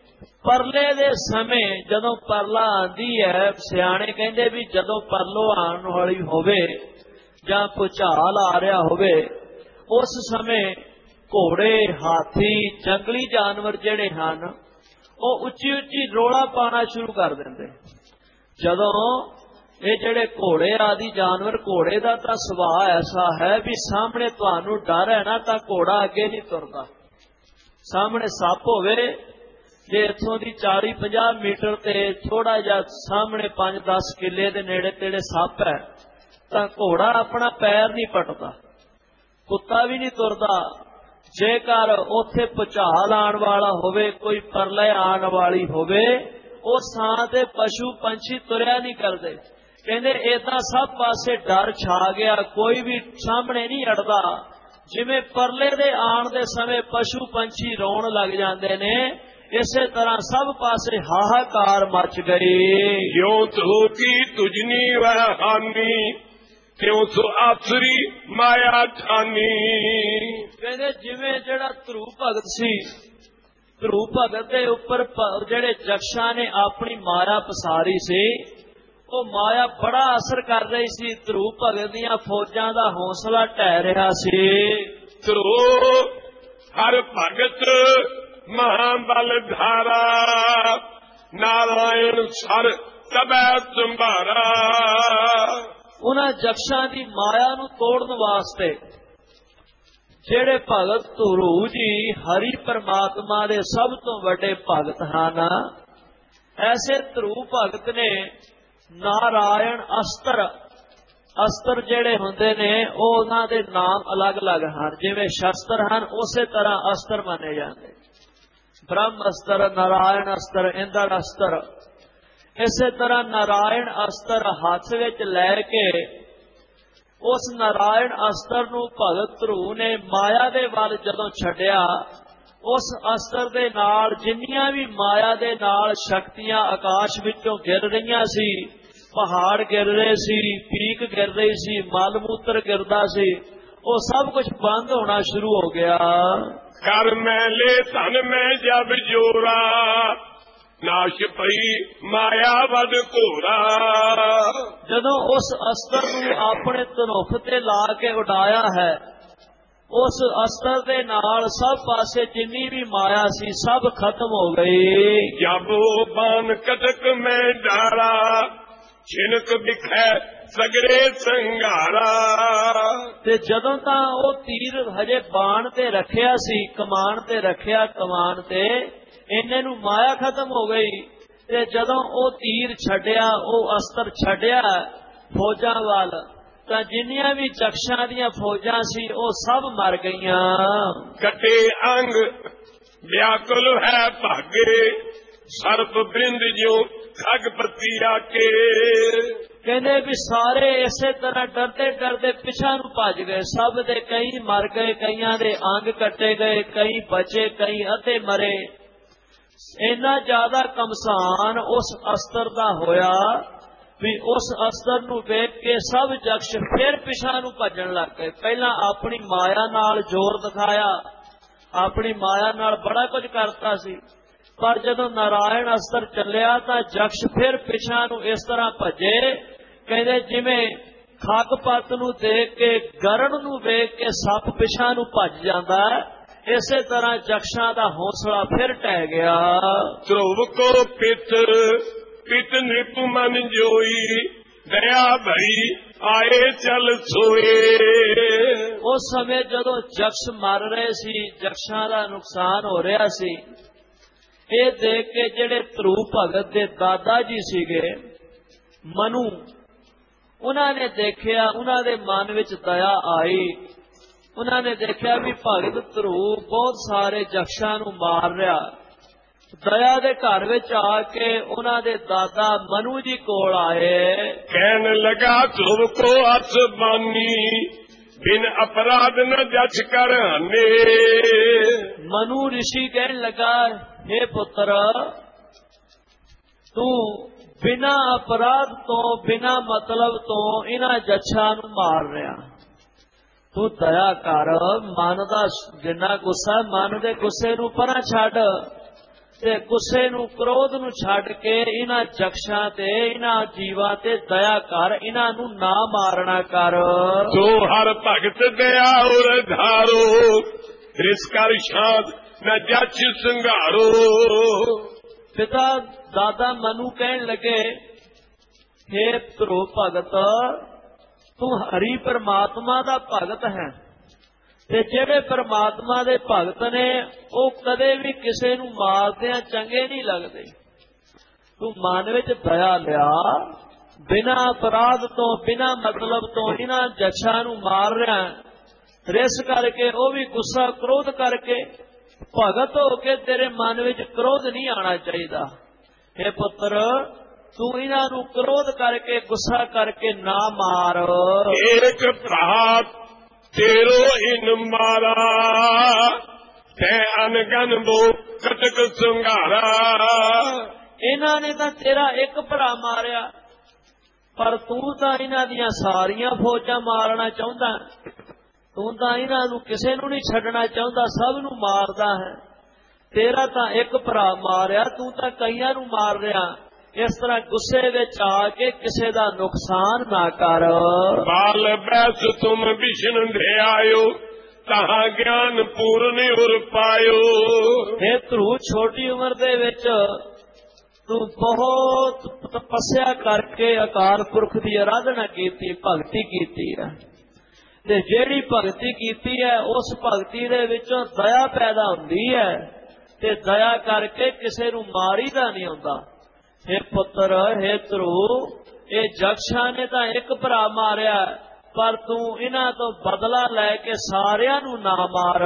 परले दे समय जदों परला आंदी है, सियाणे कहंदे भी जदों परलो आने वाली होवे जां भुचाल आ रहा होवे, उस समय घोड़े, हाथी, जंगली जानवर जिहड़े हन ਉਹ ਉੱਚੀ ਉੱਚੀ ਰੋਲਾ ਪਾਣਾ ਸ਼ੁਰੂ ਕਰ ਦਿੰਦੇ। ਜਦੋਂ ਇਹ ਜਿਹੜੇ ਘੋੜੇ ਆਦि ਜਾਨਵਰ, ਘੋੜੇ ਦਾ ਤਾਂ ਸੁਭਾਅ ਐਸਾ ਹੈ ਵੀ ਸਾਹਮਣੇ ਤੁਹਾਨੂੰ ਡਰ ਹੈ ਨਾ ਤਾਂ ਘੋੜਾ ਅੱਗੇ ਨਹੀਂ ਤੁਰਦਾ। ਸਾਹਮਣੇ ਸੱਪ ਹੋਵੇ, ਜੇ ਇੱਥੋਂ ਦੀ ਚਾਲੀ ਪੰਜਾਹ ਮੀਟਰ ਤੇ ਥੋੜਾ ਜਿਹਾ ਸਾਹਮਣੇ ਪੰਜ ਦਸ ਕਿੱਲੇ ਦੇ ਨੇੜੇ ਤੇੜੇ ਸੱਪ ਹੈ ਤਾਂ ਘੋੜਾ ਆਪਣਾ ਪੈਰ ਨਹੀਂ ਪਟਦਾ, ਕੁੱਤਾ ਵੀ ਨਹੀਂ ਤੁਰਦਾ। ਜੇਕਰ ਉੱਥੇ ਭੁਚਾਲ ਆਉਣ ਵਾਲਾ ਹੋਵੇ, ਕੋਈ ਪਰਲੇ ਆਉਣ ਵਾਲੀ ਹੋਵੇ, ਉਸ ਥਾਂ ਤੇ ਪਸ਼ੂ ਪੰਛੀ ਤੁਰਿਆ ਨਹੀਂ ਕਰਦੇ। ਕਹਿੰਦੇ ਇਹ ਤਾਂ ਸਭ ਪਾਸੇ ਡਰ ਛਾ ਗਿਆ, ਕੋਈ ਵੀ ਸਾਹਮਣੇ ਨਹੀਂ ਅੜਦਾ। ਜਿਵੇਂ ਪਰਲੇ ਦੇ ਆਉਣ ਦੇ ਸਮੇਂ ਪਸ਼ੂ ਪੰਛੀ ਰੋਣ ਲੱਗ ਜਾਂਦੇ ਨੇ, ਇਸੇ ਤਰ੍ਹਾਂ ਸਭ ਪਾਸੇ ਹਾਹਾਕਾਰ ਮਚ ਗਈ। ਕਿਉਂ ਤੋ ਕੀ ਤੁਝਨੀ ਵੈ ਹਾਨੀ, क्यों सो आसरी माया ठानी। कहते जिवें जेड़ा ध्रुव भगत सी, ध्रुव भगत दे उपर जेड़े जक्षा ने अपनी माया पसारी सी, वो माया बड़ा असर कर रही सी। ध्रुव भगत दियां फौजां दा हौसला ढह रहा सी। ध्रुव हर भगत महाबल धारा, नारायण सर सबै संभारा। उन्हां जक्षा दी माया नूं तोड़न वास्ते जेड़े भगत ध्रुव जी हरि परमात्मा दे सब तो वड्डे भगत हन, ऐसे ध्रुव भगत ने नारायण अस्त्र, अस्त्र जेड़े हुंदे ने उन्हां दे नाम अलग अलग हन। जिवें शस्त्र हन उसे तरह अस्त्र माने जांदे, ब्रह्म अस्त्र, नारायण अस्त्र, इंद्र अस्त्र। इसे तरह नारायण अस्त्र हाथ विच लैके उस नारायण अस्त्र नूं भगत ध्रुव ने माया दे वल जदों छड्डिया, उस अस्त्र दे नाल जिन्नियां भी माया दे नाल शक्तियां आकाश विचों गिर रहीआं सी, पहाड़ गिर रहे सी, पीक गिर रही सी, मल मूत्र गिरदा सी, वो सब कुछ बंद होना शुरू हो गया। कर मैले धन में जब जोरा, नाश पई माया वद घोरा। जदों उस अस्त्र नूं अपने धनुख ते ला के उड़ाया है, उस अस्त्र दे नाल सब पासे जिन्नी भी माया सी सब खत्म हो गई। जब वो बाण कटक में डारा, छिनक दिखै सगरे संघारा। ते जदों तां ओ तीर हजे बाण ते रखिया सी, कमान ते रखिया, कमान ते इन्ने नूं माया खत्म हो गई। ते जदों ओ तीर छड्डिया, ओ अस्त्र छड्डिया फौजां वाल, तां जिन्नियां भी जक्षां दियां फौजां सी ओ सब मर गईयां। कटे अंग व्याकुल है भागे, सर्प बृंद जो खगपति आके। कहने भी सारे इसे तरह डरते डरते पिछा नूं भज गए। सब दे कई मर गए, कईयां दे अंग कटे गए, कई बचे, कई अते मरे। इन्ना ज्यादा कमसान उस अस्त्र दा होया भी उस अस्त्र नूं वेख के सब जक्ष फिर पिछा नूं भजन लग गए। पहला अपनी माया नाल जोर दिखाया, अपनी माया नाल बड़ा कुछ करता सी, पर जदों नारायण अस्त्र चलिया तां जक्ष फिर पिछा नूं इस तरह भजे, कहंदे जिवें खगपत नूं देख के, गरण नूं वेख के सप पिछा नूं भज जांदा, इसे तरह जक्षा दा हौसला फिर टह गया। ध्रुव को पित पित नृप मन जोई, दया भई आए चल सोए। उस समय जदों जक्ष मर रहे सी, जक्षा दा नुकसान हो रहा सी, ये देख के जेड़े ध्रुव भगत दे दादा जी सीगे मनु, उन्होंने देखिया, उन्होंने मन विच दया आई। उन्होंने देखा भी भगत ध्रुव बहुत सारे जक्षा नूं मार रहा। दया दे घर विच आके उन्हां दे दादा मनु जी कोल आए। कहन लगा ध्रुव को अस बानी, बिन अपराध न जच कर हने। मनु ऋषि कहन लगा, हे पुत्र, तू बिना अपराध तो, बिना मतलब तो इन्हां जक्षा नूं मार रहा। तू दया कर, मन दा जिन्ना गुस्सा, मन दे गुस्से नूं परां छड्ड। ਤੇ ਗੁੱਸੇ ਨੂੰ ਕ੍ਰੋਧ ਨੂੰ ਛੱਡ ਕੇ ਇਹਨਾਂ ਜਕਸ਼ਾਂ ਤੇ ਇਹਨਾਂ ਜੀਵਾਂ ਤੇ ਦਇਆ ਕਰ, ਇਹਨਾਂ ਨੂੰ ਨਾ ਮਾਰਨਾ ਕਰ। ਸੋ ਹਰ ਭਗਤ ਦਇਆ ਉਰ ਧਾਰੋ, ਰਿਸ ਕਰ ਸ਼ਾਂਤ ਨਾ ਜਚ ਸੰਘਾਰੋ। ਪਿਤਾ ਦਾਦਾ ਮਨੂ ਕਹਿਣ ਲੱਗੇ, हे ਧਰੋ ਭਗਤ, ਤੂੰ ਹਰੀ ਪਰਮਾਤਮਾ ਦਾ ਭਗਤ ਹੈ, ਤੇ ਜਿਹੜੇ ਪਰਮਾਤਮਾ ਦੇ ਭਗਤ ਨੇ ਉਹ ਕਦੇ ਵੀ ਕਿਸੇ ਨੂੰ ਮਾਰਦਿਆਂ ਚੰਗੇ ਨਹੀਂ ਲੱਗਦੇ। ਤੂੰ ਮਨ ਵਿੱਚ ਦਇਆ ਲਿਆ, ਬਿਨਾਂ ਅਪਰਾਧ ਤੋਂ ਬਿਨਾਂ ਮਤਲਬ ਤੋਂ ਇਹਨਾਂ ਜੱਛਾਂ ਨੂੰ ਮਾਰ ਰਿਹਾ, ਰਿਸ ਕਰਕੇ, ਉਹ ਵੀ ਗੁੱਸਾ ਕ੍ਰੋਧ ਕਰਕੇ। ਭਗਤ ਹੋ ਕੇ ਤੇਰੇ ਮਨ ਵਿੱਚ ਕ੍ਰੋਧ ਨਹੀਂ ਆਉਣਾ ਚਾਹੀਦਾ। हे ਪੁੱਤਰ, ਤੂੰ ਇਹਨਾਂ ਨੂੰ ਕ੍ਰੋਧ ਕਰਕੇ ਗੁੱਸਾ ਕਰਕੇ ਨਾ ਮਾਰ। ਏਕ ਭਰਾ ਤੇਰੋ ਇਨ ਮਾਰਾ, ਤੈ ਅਨਗਨ ਬੋ ਕਟਕ ਸੰਘਾਰਾ। ਇਹਨਾਂ ਨੇ ਤਾਂ ਤੇਰਾ ਇੱਕ ਭਰਾ ਮਾਰਿਆ, ਪਰ ਤੂੰ ਤਾਂ ਇਹਨਾਂ ਦੀਆਂ ਸਾਰੀਆਂ ਫੌਜਾਂ ਮਾਰਨਾ ਚਾਹੁੰਦਾ। ਤੂੰ ਤਾਂ ਇਹਨਾਂ ਨੂੰ ਕਿਸੇ ਨੂੰ ਨਹੀਂ ਛੱਡਣਾ ਚਾਹੁੰਦਾ, ਸਭ ਨੂੰ ਮਾਰਦਾ ਹੈ। ਤੇਰਾ ਤਾਂ ਇੱਕ ਭਰਾ ਮਾਰਿਆ, ਤੂੰ ਤਾਂ ਕਈਆਂ ਨੂੰ ਮਾਰ ਰਿਹਾ। ਇਸ ਤਰ੍ਹਾਂ ਗੁੱਸੇ ਵਿੱਚ ਆ ਕੇ ਕਿਸੇ ਦਾ ਨੁਕਸਾਨ ਨਾ ਕਰ। ਬਾਲ ਬੈਸ ਤੁਮ ਵਿਸ਼ਨ ਦੇ ਆਇਓ, ਤਹਾਂ ਗਿਆਨ ਪੂਰਨ ਉਰ ਪਾਇਓ। ਇਹ ਧਰੂ ਛੋਟੀ ਉਮਰ ਦੇ ਵਿੱਚ ਤੂੰ ਬਹੁਤ ਤਪੱਸਿਆ ਕਰਕੇ ਅਕਾਲ ਪੁਰਖ ਦੀ ਆਰਾਧਨਾ ਕੀਤੀ, ਭਗਤੀ ਕੀਤੀ ਹੈ, ਤੇ ਜਿਹੜੀ ਭਗਤੀ ਕੀਤੀ ਹੈ ਉਸ ਭਗਤੀ ਦੇ ਵਿੱਚੋਂ ਦਇਆ ਪੈਦਾ ਹੁੰਦੀ ਹੈ, ਤੇ ਦਇਆ ਕਰਕੇ ਕਿਸੇ ਨੂੰ ਮਾਰੀਦਾ ਨਹੀਂ ਹੁੰਦਾ। हे ਪੁੱਤਰ, हे ਧਰੂ, ਇਹ ਜਕਸ਼ਾਂ ਨੇ ਤਾਂ ਇੱਕ ਭਰਾ ਮਾਰਿਆ, ਪਰ ਤੂੰ ਇਹਨਾਂ ਤੋਂ ਬਦਲਾ ਲੈ ਕੇ ਸਾਰਿਆਂ ਨੂੰ ਨਾ ਮਾਰ।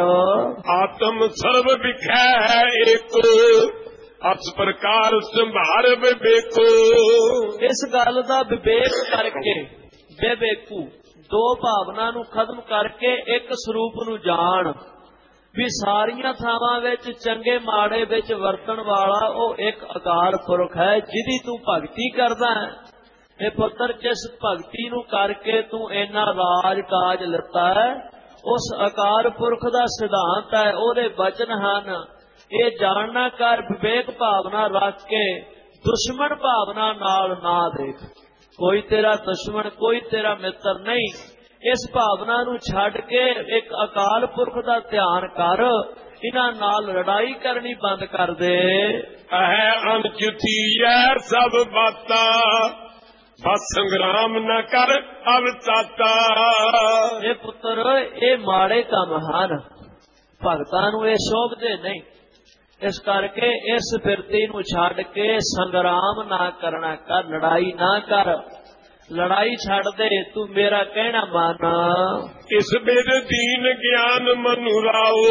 ਆਤਮ ਸਰਬ ਵਿਖੈ ਏਕ, ਅਸ ਪ੍ਰਕਾਰ ਸੰਭਾਰ ਵਿਵੇਕੋ। ਇਸ ਗੱਲ ਦਾ ਵਿਵੇਕ ਕਰਕੇ, ਵਿਵੇਕੂ ਦੋ ਭਾਵਨਾ ਨੂੰ ਖਤਮ ਕਰਕੇ ਇੱਕ ਸਰੂਪ ਨੂੰ ਜਾਣ ਵੀ ਸਾਰੀਆਂ ਥਾਵਾਂ ਵਿੱਚ ਚੰਗੇ ਮਾੜੇ ਵਿੱਚ ਵਰਤਣ ਵਾਲਾ ਉਹ ਇੱਕ ਅਕਾਲ ਪੁਰਖ ਹੈ, ਜਿਹਦੀ ਤੂੰ ਭਗਤੀ ਕਰਦਾ ਹੈ। ਇਹ ਪੁੱਤਰ, ਜਿਸ ਭਗਤੀ ਨੂੰ ਕਰਕੇ ਤੂੰ ਇੰਨਾ ਰਾਜ ਕਾਜ ਲਿੱਤਾ ਹੈ, ਉਸ ਅਕਾਲ ਪੁਰਖ ਦਾ ਸਿਧਾਂਤ ਹੈ, ਉਹਦੇ ਬਚਨ ਹਨ। ਇਹ ਜਾਣਨਾ ਕਰ, ਵਿਵੇਕ ਭਾਵਨਾ ਰੱਖ ਕੇ ਦੁਸ਼ਮਣ ਭਾਵਨਾ ਨਾਲ ਨਾ ਦੇਖ। ਕੋਈ ਤੇਰਾ ਦੁਸ਼ਮਣ, ਕੋਈ ਤੇਰਾ ਮਿੱਤਰ ਨਹੀਂ। ਇਸ ਭਾਵਨਾ ਨੂੰ ਛੱਡ ਕੇ ਇੱਕ ਅਕਾਲ ਪੁਰਖ ਦਾ ਧਿਆਨ ਕਰ, ਇਹਨਾਂ ਨਾਲ ਲੜਾਈ ਕਰਨੀ ਬੰਦ ਕਰ ਦੇ। ਅਹ ਅਨਚੁਥੀਐ ਸਭ ਬਾਤਾਂ, ਬਸ ਸੰਗਰਾਮ ਨਾ ਕਰ ਅਵਤਾਤਾ। ਇਹ ਪੁੱਤਰ, ਇਹ ਮਾੜੇ ਕੰਮ ਹਨ, ਭਗਤਾਂ ਨੂੰ ਇਹ ਸ਼ੋਭਦੇ ਨਹੀਂ। ਇਸ ਕਰਕੇ ਇਸ ਬਿਰਤੀ ਨੂੰ ਛੱਡ ਕੇ ਸੰਗਰਾਮ ਨਾ ਕਰਨਾ ਕਰ, ਲੜਾਈ ਨਾ ਕਰ। ਲੜਾਈ ਛੱਡ ਦੇ, ਤੂੰ ਮੇਰਾ ਕਹਿਣਾ ਮੰਨ। ਇਸ ਬਿਦ ਦੀਨ ਗਿਆਨ ਮਨੁ ਰਾਓ,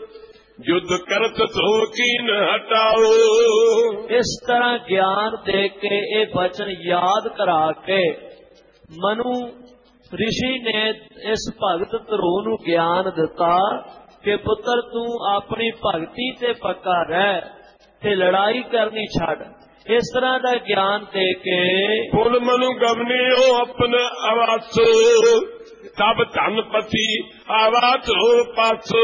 ਯੁੱਧ ਕਰਤ ਸੋ ਕੀਨ ਹਟਾਓ। ਇਸ ਤਰ੍ਹਾਂ ਗਿਆਨ ਦੇ ਕੇ ਇਹ ਬਚਨ ਯਾਦ ਕਰਾ ਕੇ ਮਨੂ ਰਿਸ਼ੀ ਨੇ ਇਸ ਭਗਤ ਧਰੂ ਨੂੰ ਗਿਆਨ ਦਿੱਤਾ ਕਿ ਪੁੱਤਰ, ਤੂੰ ਆਪਣੀ ਭਗਤੀ ਤੇ ਪੱਕਾ ਰਹਿ ਤੇ ਲੜਾਈ ਕਰਨੀ ਛੱਡ। ਇਸ ਤਰ੍ਹਾਂ ਦਾ ਗਿਆਨ ਦੇ ਕੇ ਫੁੱਲ ਮਨੁ ਗਵਨਿਓ ਆਪਨ ਆਵਾਸੋ, ਤਬ ਧਨ ਪਤੀ ਆਵਾਤ ਹੋ ਪਾਸੋ।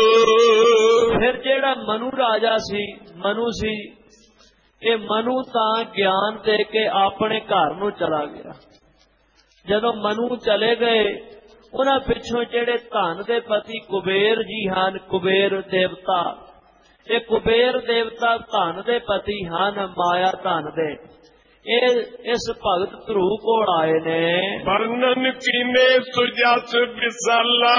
ਫਿਰ ਜਿਹੜਾ ਮਨੂ ਰਾਜਾ ਸੀ, ਮਨੂ ਸੀ, ਇਹ ਮਨੂ ਤਾਂ ਗਿਆਨ ਦੇ ਕੇ ਆਪਣੇ ਘਰ ਨੂੰ ਚਲਾ ਗਿਆ। ਜਦੋਂ ਮਨੂ ਚਲੇ ਗਏ, ਉਹਨਾਂ ਪਿੱਛੋਂ ਜਿਹੜੇ ਧਨ ਦੇ ਪਤੀ ਕੁਬੇਰ ਜੀ ਹਨ, ਕੁਬੇਰ ਦੇਵਤਾ, ਇਹ ਕੁਬੇਰ ਦੇਵਤਾ ਧਨ ਦੇ ਪਤੀ ਹਨ, ਮਾਇਆ ਧਨ ਦੇ। ਇਹ ਇਸ ਭਗਤ ਧਰੂ ਕੋਲ ਆਏ ਨੇ। ਵਰਨਨ ਕੀਨੇ ਸੁਜਸ ਵਿਸਾਲਾ,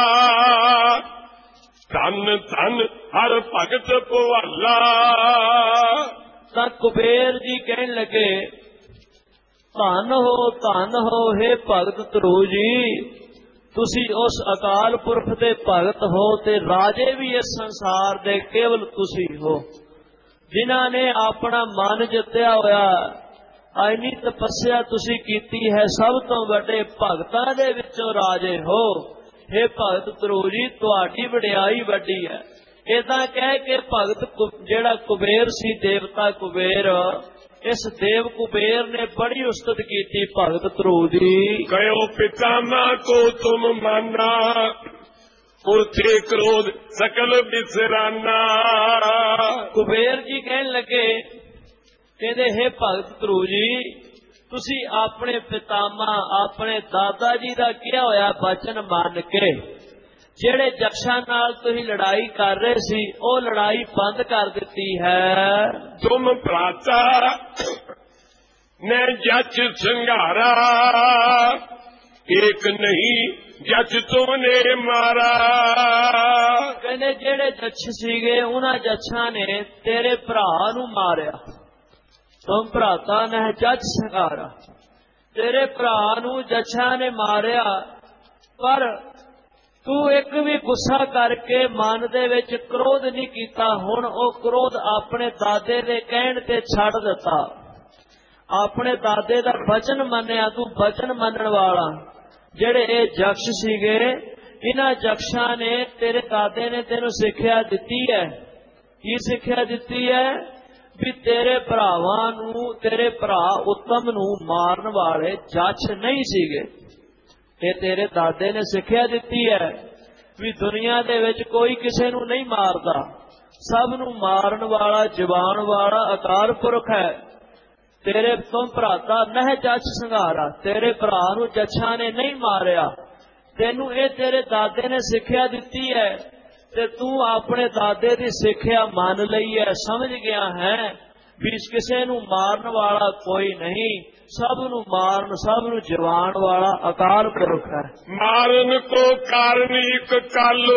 ਧਨ ਧਨ ਹਰ ਭਗਤ ਭਵਾਲਾ। ਤਾਂ ਕੁਬੇਰ ਜੀ ਕਹਿਣ ਲੱਗੇ, ਧਨ ਹੋ ਧਨ ਹੋ, हे ਭਗਤ ਧਰੂ ਜੀ, ਤੁਸੀਂ ਉਸ ਅਕਾਲ ਪੁਰਖ ਦੇ ਭਗਤ ਹੋ, ਤੇ ਰਾਜੇ ਵੀ ਇਸ ਸੰਸਾਰ ਦੇ ਕੇਵਲ ਤੁਸੀਂ ਹੋ, ਜਿਨ੍ਹਾਂ ਨੇ ਆਪਣਾ ਮਨ ਜਿੱਤਿਆ ਹੋਇਆ। ਇੰਨੀ ਤਪੱਸਿਆ ਤੁਸੀਂ ਕੀਤੀ ਹੈ, ਸਭ ਤੋਂ ਵੱਡੇ ਭਗਤਾਂ ਦੇ ਵਿੱਚੋਂ ਰਾਜੇ ਹੋ। हे ਭਗਤ ਧਰੂ ਜੀ, ਤੁਹਾਡੀ ਵਡਿਆਈ ਵੱਡੀ ਹੈ। ਏਦਾਂ ਕਹਿ ਕੇ ਭਗਤ ਜਿਹੜਾ ਕੁਬੇਰ ਸੀ, ਦੇਵਤਾ ਕੁਬੇਰ, ਇਸ ਦੇਵ ਕੁਬੇਰ ਨੇ ਬੜੀ ਉਸਤਤ ਕੀਤੀ ਭਗਤ ਧਰੂ ਦੀ। ਕਹੋ ਪਿਤਾ ਨਾ ਕੋ ਤੁਮ ਮਾਨਾ, उठे क्रोध सकल बिसराना। कुबेर जी कहन लगे, कहते हे भगत ध्रुव जी, तुसी अपने पितामा अपने दादा जी का किया होया वचन मान के जेड़े जक्षा नाल तुसी लड़ाई कर रहे सी ओ लड़ाई बंद कर दी है। तुम भ्राता ने जच संघारा, एक नहीं जच तूने मारा। कहने जेड़े जच्छ सीगे उन्हां जच्छां ने तेरे भरा नूं मारिया। तुम भ्राता ने जच संघारा, तेरे भरा नूं जच्छां ने मारिया, पर तू एक भी गुस्सा करके मन दे विच क्रोध नहीं कीता। हुण ओ क्रोध अपने दादे दे कहण ते छड्ड दिता, अपने दादे दा वचन मन्निया। तू वचन मनण वाला। जेड़े ये जक्ष सीगे इन्हां जक्षां ने तेरे दादे ने तेनू सिक्ख्या दित्ती है। की सिक्ख्या दित्ती है? भी तेरे भरावां नूं, तेरे भरा उत्तम नूं मारन वाले जक्ष नहीं सीगे। ये तेरे दादे ने सिक्ख्या दित्ती है भी दुनिया दे विच कोई किसे नूं नहीं मारदा, सब नूं मारन वाला जवान वाला अकाल पुरख है। तेरे तुम भ्राता नह जच संघारा, तेरे भरा नूं जच्छां ने नहीं मारिया। तेनू ये तेरे दादे ने सिक्ख्या दित्ती है ते तू अपने दादे दी सिक्ख्या मान लई है, समझ गया है भी किसे नूं मारन वाला कोई नहीं, सब नूं मारन सब नूं जवान वाला अकाल पुरख है। मारन को कारण एक कालो,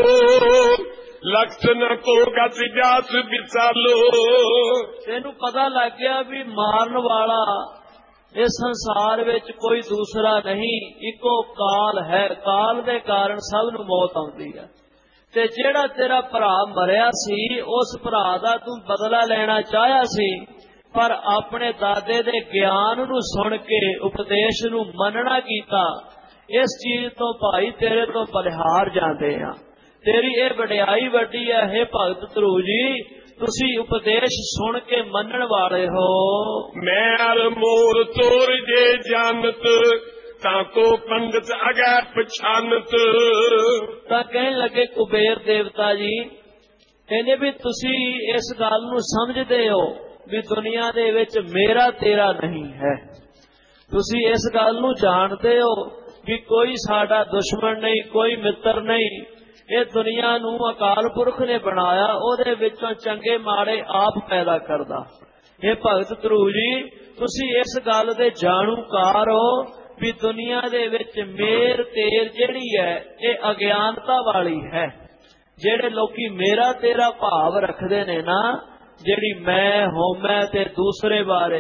लक्षण को गत जास बिचालो। तेनू पता लग गया भी मारन वाला इस संसार विच कोई दूसरा नहीं, इको काल है। काल दे कारण सब नूं मौत आउंदी है। ते जेड़ा तेरा भरा मरिया सी उस भरा दा तू बदला लेना चाहया सी, पर अपने दादे दे ज्ञान नूं सुन के उपदेश नूं मनना कीता। इस चीज तो भाई तेरे तो बलिहार जाते हैं। तेरी ये वडियाई वड्डी है हे भगत ध्रुव जी, तुसी उपदेश सुन के मनन वाले हो। मैं अर मोर तोर जे जानत, ताको पंडित अगे पछानत। तां कहन लगे कुबेर देवता जी, कहने भी तुसी इस गल नूं समझदे हो भी दुनिया दे विच मेरा तेरा नहीं है। तुसी इस गल नूं जानदे हो भी कोई साडा दुश्मन नहीं, कोई मित्र नहीं। ये दुनिया नूं अकाल पुरख ने बनाया, ओदे विचों चंगे माड़े आप पैदा करदा। हे भगत ध्रुव जी, तुसी इस गल दे जाणूकार हो भी दुनिया दे विच मेर तेर जिहड़ी है ये अज्ञानता वाली है। जेड़े लोकी मेरा तेरा भाव रखदे ने ना, जिहड़ी मैं होमै ते दूसरे बारे,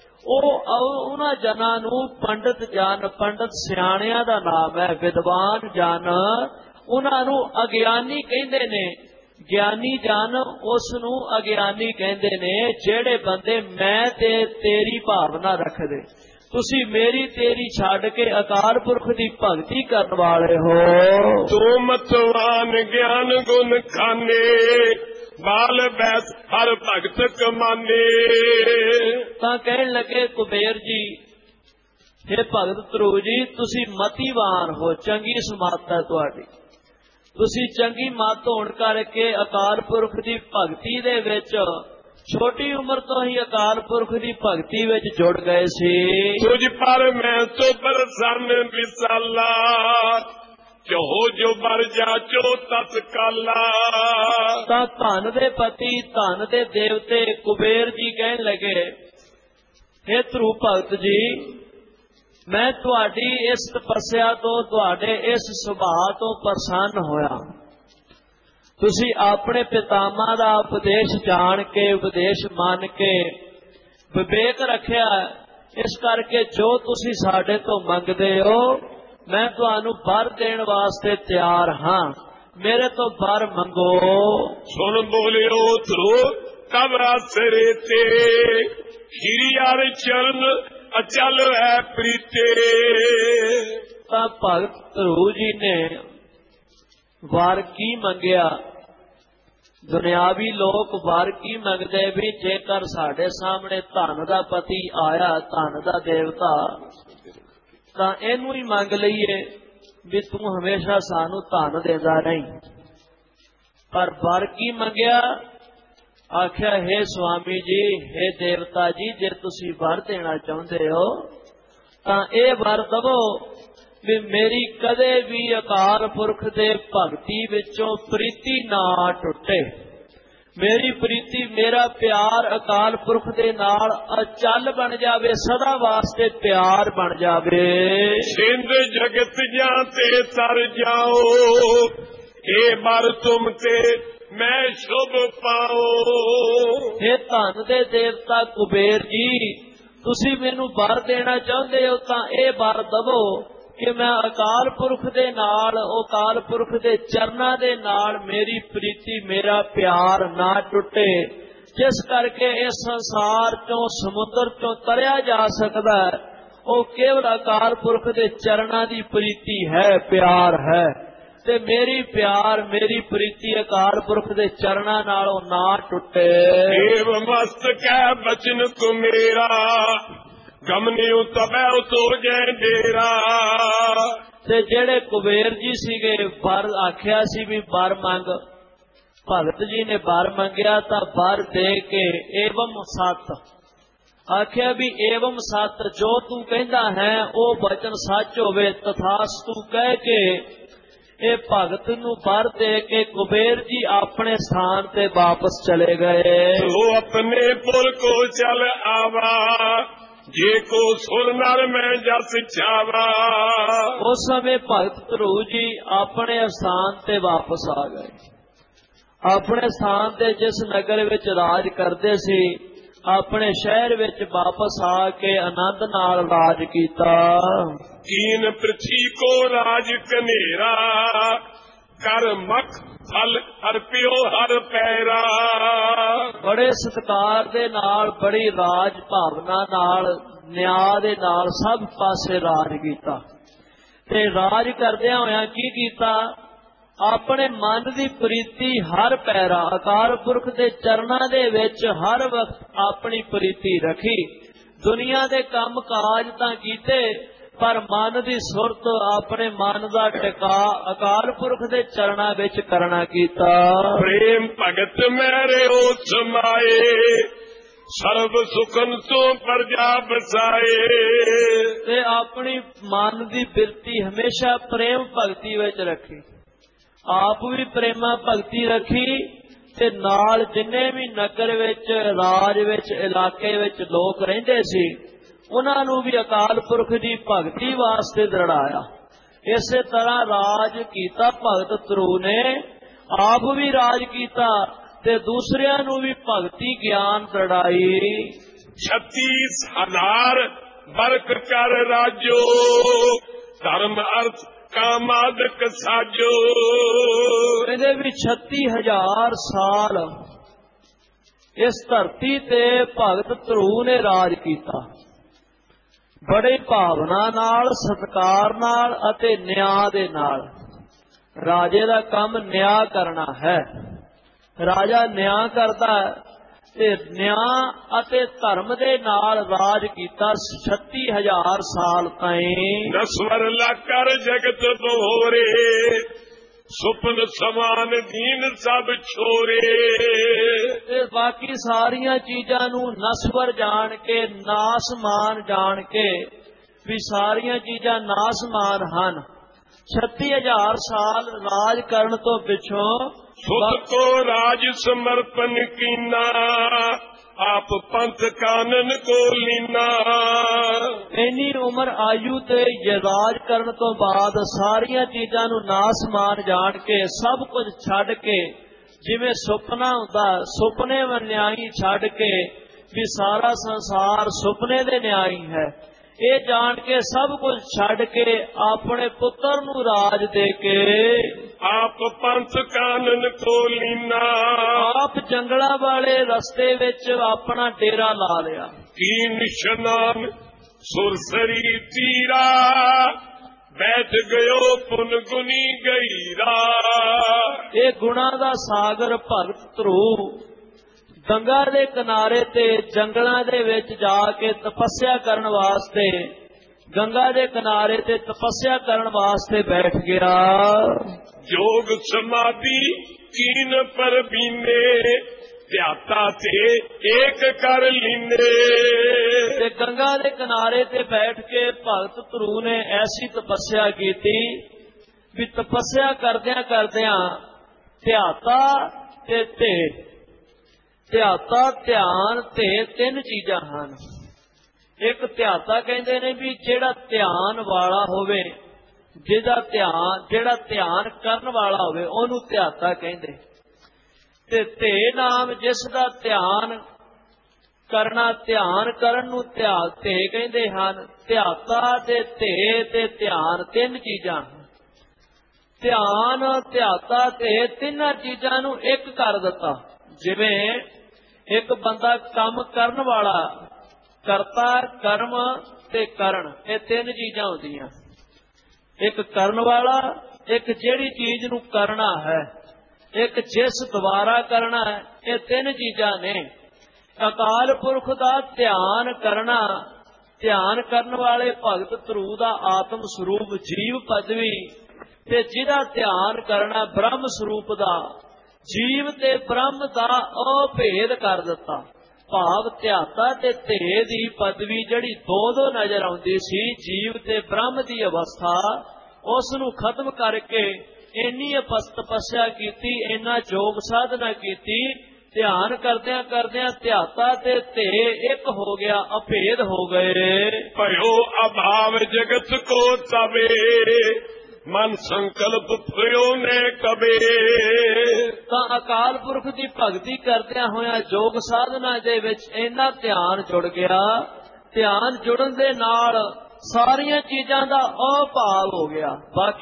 उन्हां जनां नूं पंडित जन, पंडित सियाणियां दा नाम है, विद्वान जन उन्हां नूं अज्ञानी कहंदे ने। ज्ञानी जन उस नूं अज्ञानी कहंदे ने जेड़े बंदे मैं ते तेरी भावना रखदे। तुसी मेरी तेरी छड़ के अकाल पुरख दी भगती करन वाले हो। तू मतवान ज्ञान गुण खाने, बाल बैस हर भगत कमाने। तां कहन लगे कुबेर जी, हे भगत ध्रुव जी, तुसी मतिवान हो, चंगी समत है तुहाडी। तुसी चंगी मत होण करके अकाल पुरख दी भगती दे विच छोटी उम्र तो ही अकाल पुरख दी भगती विच जुड़ गए सी। तुझ पर मैं तो बरसन विसाला, चहो जो बर जाचो तत्काला। तां धन दे पति धन दे देवते कुबेर जी कहन लगे, हे ध्रुव भगत जी, मैं तुहाडी इस तपस्या तो, तुहाडे इस सुभाव तो प्रसन्न होया। तुसी अपने पितामा दा उपदेश जान के, उपदेश मान के विवेक रखिया, इस करके जो तुसी साडे तो मंगदे हो मैं तुहानू वर देण वास्ते तैयार हां। मेरे तो वर मंगो। सुन बोलियो ध्रुव कब आसरे ते, हिरियार चरण अचल है प्रीते। तां भगत ध्रुव जी ने वार की मंगया। दुनियावी लोग वार की मंगदे भी, जेकर साडे सामने धन दा पति आया, धन दा देवता, तां इहनू ही मंग लईए। ਵੀ ਤੂੰ ਹਮੇਸ਼ਾ ਸਾਨੂੰ ਧਨ ਦੇਂਦਾ ਰਹੀਂ, ਪਰ वर की मंगिया? आख्या हे स्वामी जी, हे देवता जी, जे तुसी वर देना चाहुंदे हो तां इह वर दवो भी मेरी कदे भी अकाल पुरख दे भगती विचों प्रीति ना टुटे। मेरी प्रीति, मेरा प्यार अकाल पुरख दे नाल अचल बन जावे, सदा वास्ते प्यार बन जावे। सिंध जगत जाते तर जाओ, ए वर तुम ते मैं शुभ पाओ। हे धन दे देवता कुबेर जी, तुसी मैनू वर देना चाहते हो तां इह वर दवो कि मैं अकाल पुरख दे नाल, अकाल पुरख दे चरना दे नाल मेरी प्रीति, मेरा प्यार ना टुटे, जिस करके इस संसार चों, समुद्र चों तरिया जा सकदा है। वो केवल अकाल पुरख दे चरना दी प्रीति है, प्यार है। ते मेरी प्यार, मेरी प्रीति अकाल पुरख दे चरना नालों ना टुटे। देव मस्तक है बचन को मेरा, गमनियो तबे तो जय डेरा। ते जेड़े कुबेर जी सीगे, वर आख्या सी भी वर मंग, भगत जी ने वर मंगया तां वर दे के एवं सत आख्या भी एवं सत, जो तू कहंदा है ओ वचन सच होवे, तथास्तु कह के ए भगत नू वर दे के कुबेर जी अपने स्थान ते वापस चले गए। वो अपने पुर को चल आवा, जे को सुर नर में जस छावा। उस समय भगत ध्रुव जी अपने स्थान ते वापस आ गए। अपने स्थान ते जिस नगर विच राज करते सी, अपने शहर विच वापस आके आनंद नाल राज कीता। कीन पृथ्वी को राज कनेरा, कर मख फल अर्पियो हर पैरा। बड़े सत्कार दे नाल, बड़ी राज भावना नाल, न्याय दे नाल सब पासे राज कीता। ते राज करदियां होया की कीता? अपने मन की प्रीति हर पैरा, अकाल पुरख दे चरना दे विच हर वक्त अपनी प्रीति रखी। दुनिया दे काम काज तां कीते, पर मन की सुरत, अपने मन का टिका अकाल पुरख दे चरना विच करना कीता। प्रेम भगत मेरे ओ समाए, सर्व सुखन तो प्रजा बसाए। ते अपनी मन की बिरती हमेशा प्रेम भगती विच रखी, आप भी प्रेमा भगती रखी, ते नाल जिन्ने भी नगर विच, राज विच, इलाके विच लोग रहिंदे सी, उन्हां नूं भी अकाल पुरख दी भगती वास्ते दृढ़ाया। इसे तरह राज कीता भगत ध्रुव ने, आप भी राज कीता ते दूसरियां नूं भी भगती ज्ञान दृढ़ाई। छत्तीस हजार बरक कर राजो, धर्म अर्थ कामादक साजो। कहते भी छत्ती हजार साल इस धरती ते भगत ध्रुव ने राज कीता, बड़े भावना नाल, सत्कार नाल अते न्याय दे नाल। राजे दा काम न्याय करना है, राजा न्याय करता है, ते न्याय अते धर्म दे नाल राज कीता छत्ती हजार साल ताईं। नस्वर लाकर जगत बोरे, सुपन समान दीन सब छोरे। ते बाकी सारिया चीजां नूं नस्वर जान के, नासमान जान के भी सारिया चीजां नासमान हन। छत्ती हजार साल राज करन तो पिछों सुत को राज समर्पण कीना, आप पंथ कानन को लीना। इन्नी उम्र आयु ते राज करन तो बाद सारिया चीजां नूं नासमान जान के, सब कुछ छड़ के, जिवें सुपना हुंदा, सुपने न्याई छड़ के भी सारा संसार सुपने दे न्याई है, ये जान के सब कुछ छड़ के अपने पुत्र नूं राज दे के, आप पंथ कानन को लीना, आप जंगला वाले रस्ते विच अपना डेरा ला लिया। कीन शनान सुरसरी तीरा, बैठ गयो पुन गुनी गईरा। ये गुणा दा सागर भगत ध्रुव गंगा दे किनारे ते जंगलां दे विच जाके तपस्या करन वास्ते ਗੰਗਾ ਦੇ ਕਿਨਾਰੇ ਤੇ ਤਪੱਸਿਆ ਕਰਨ ਵਾਸਤੇ ਬੈਠ ਗਿਆ। जोग समाधि कीन पर बीने ਧਿਆਤਾ ਤੇ ਏਕ ਕਰ ਲੀਨੇ। ਤੇ ਗੰਗਾ ਦੇ ਕਿਨਾਰੇ ਤੇ ਬੈਠ ਕੇ ਭਗਤ ਧਰੂ ਨੇ ਐਸੀ ਤਪੱਸਿਆ ਕੀਤੀ ਵੀ ਤਪੱਸਿਆ ਕਰਦਿਆਂ ਕਰਦਿਆਂ ਧਿਆਤਾ ਤੇ ਧੇ, ਧਿਆਤਾ ਧਿਆਨ ਤੇ ਤਿੰਨ ਚੀਜ਼ਾਂ ਹਨ। ਇੱਕ ਧਿਆਤਾ ਕਹਿੰਦੇ ਨੇ ਵੀ ਜਿਹੜਾ ਧਿਆਨ ਵਾਲਾ ਹੋਵੇ, ਜਿਹਦਾ ਧਿਆਨ ਜਿਹੜਾ ਧਿਆਨ ਕਰਨ ਵਾਲਾ ਹੋਵੇ ਉਹਨੂੰ ਧਿਆਤਾ ਕਹਿੰਦੇ। ਤੇ ਧੇ ਨਾਮ ਜਿਸ ਦਾ ਧਿਆਨ ਕਰਨਾ, ਧਿਆਨ ਕਰਨ ਨੂੰ ਧਿਆਨ ਧੇ ਕਹਿੰਦੇ ਹਨ। ਧਿਆਤਾ ਤੇ ਧੇ ਤੇ ਧਿਆਨ ਤਿੰਨ ਚੀਜ਼ਾਂ। ਧਿਆਨ ਧਿਆਤਾ ਤੇ ਤਿੰਨਾਂ ਚੀਜ਼ਾਂ ਨੂੰ ਇੱਕ ਕਰ ਦਿੱਤਾ। ਜਿਵੇਂ ਇੱਕ ਬੰਦਾ ਕੰਮ ਕਰਨ ਵਾਲਾ, ਕਰਤਾ ਕਰਮ ਤੇ ਕਰਨ, ਇਹ ਤਿੰਨ ਚੀਜ਼ਾਂ ਹੁੰਦੀਆਂ। ਇੱਕ ਕਰਨ ਵਾਲਾ, ਇੱਕ ਜਿਹੜੀ ਚੀਜ਼ ਨੂੰ ਕਰਨਾ ਹੈ, ਇੱਕ ਜਿਸ ਦੁਆਰਾ ਕਰਨਾ ਹੈ, ਇਹ ਤਿੰਨ ਚੀਜ਼ਾਂ ਨੇ। ਅਕਾਲ ਪੁਰਖ ਦਾ ਧਿਆਨ ਕਰਨਾ, ਧਿਆਨ ਕਰਨ ਵਾਲੇ ਭਗਤ ਧਰੂ ਦਾ ਆਤਮ ਸਰੂਪ ਜੀਵ ਪਦਵੀ, ਤੇ ਜਿਹਦਾ ਧਿਆਨ ਕਰਨਾ ਬ੍ਰਹਮ ਸਰੂਪ ਦਾ, ਜੀਵ ਤੇ ਬ੍ਰਹਮ ਦਾ ਅਭੇਦ ਕਰ ਦਿੱਤਾ। ਭਾਵ ਧਿਆਤਾ ਤੇ ਧੇ ਦੀ ਪਦਵੀ ਜਿਹੜੀ ਦੋ ਦੋ ਨਜ਼ਰ ਆਉਂਦੀ ਸੀ, ਜੀਵ ਤੇ ਬ੍ਰਹਮ ਦੀ ਅਵਸਥਾ, ਉਸ ਨੂੰ ਖਤਮ ਕਰਕੇ ਇੰਨੀ ਤਪੱਸਿਆ ਕੀਤੀ, ਇੰਨਾ ਯੋਗ ਸਾਧਨਾ ਕੀਤੀ, ਧਿਆਨ ਕਰਦਿਆਂ ਕਰਦਿਆਂ ਧਿਆਤਾ ਤੇ ਧੇ ਇੱਕ ਹੋ ਗਿਆ, ਅਭੇਦ ਹੋ ਗਏ। ਭਇਓ ਅਭਾਵ ਜਗਤ ਕੋ ਤਬੇ, ਮਨ ਸੰਕਲਪ ਭਇਓ ਨੇ ਕਬੇ। ਤਾਂ ਅਕਾਲ ਪੁਰਖ ਦੀ ਭਗਤੀ ਕਰਦਿਆਂ ਹੋਇਆਂ ਯੋਗ ਸਾਧਨਾ ਦੇ ਵਿੱਚ ਇੰਨਾ ਧਿਆਨ ਜੁੜ ਗਿਆ, ਧਿਆਨ ਜੁੜਨ ਦੇ ਨਾਲ ਸਾਰੀਆਂ ਚੀਜ਼ਾਂ ਦਾ ਅਭਾਵ ਹੋ ਗਿਆ। ਬਾਕੀ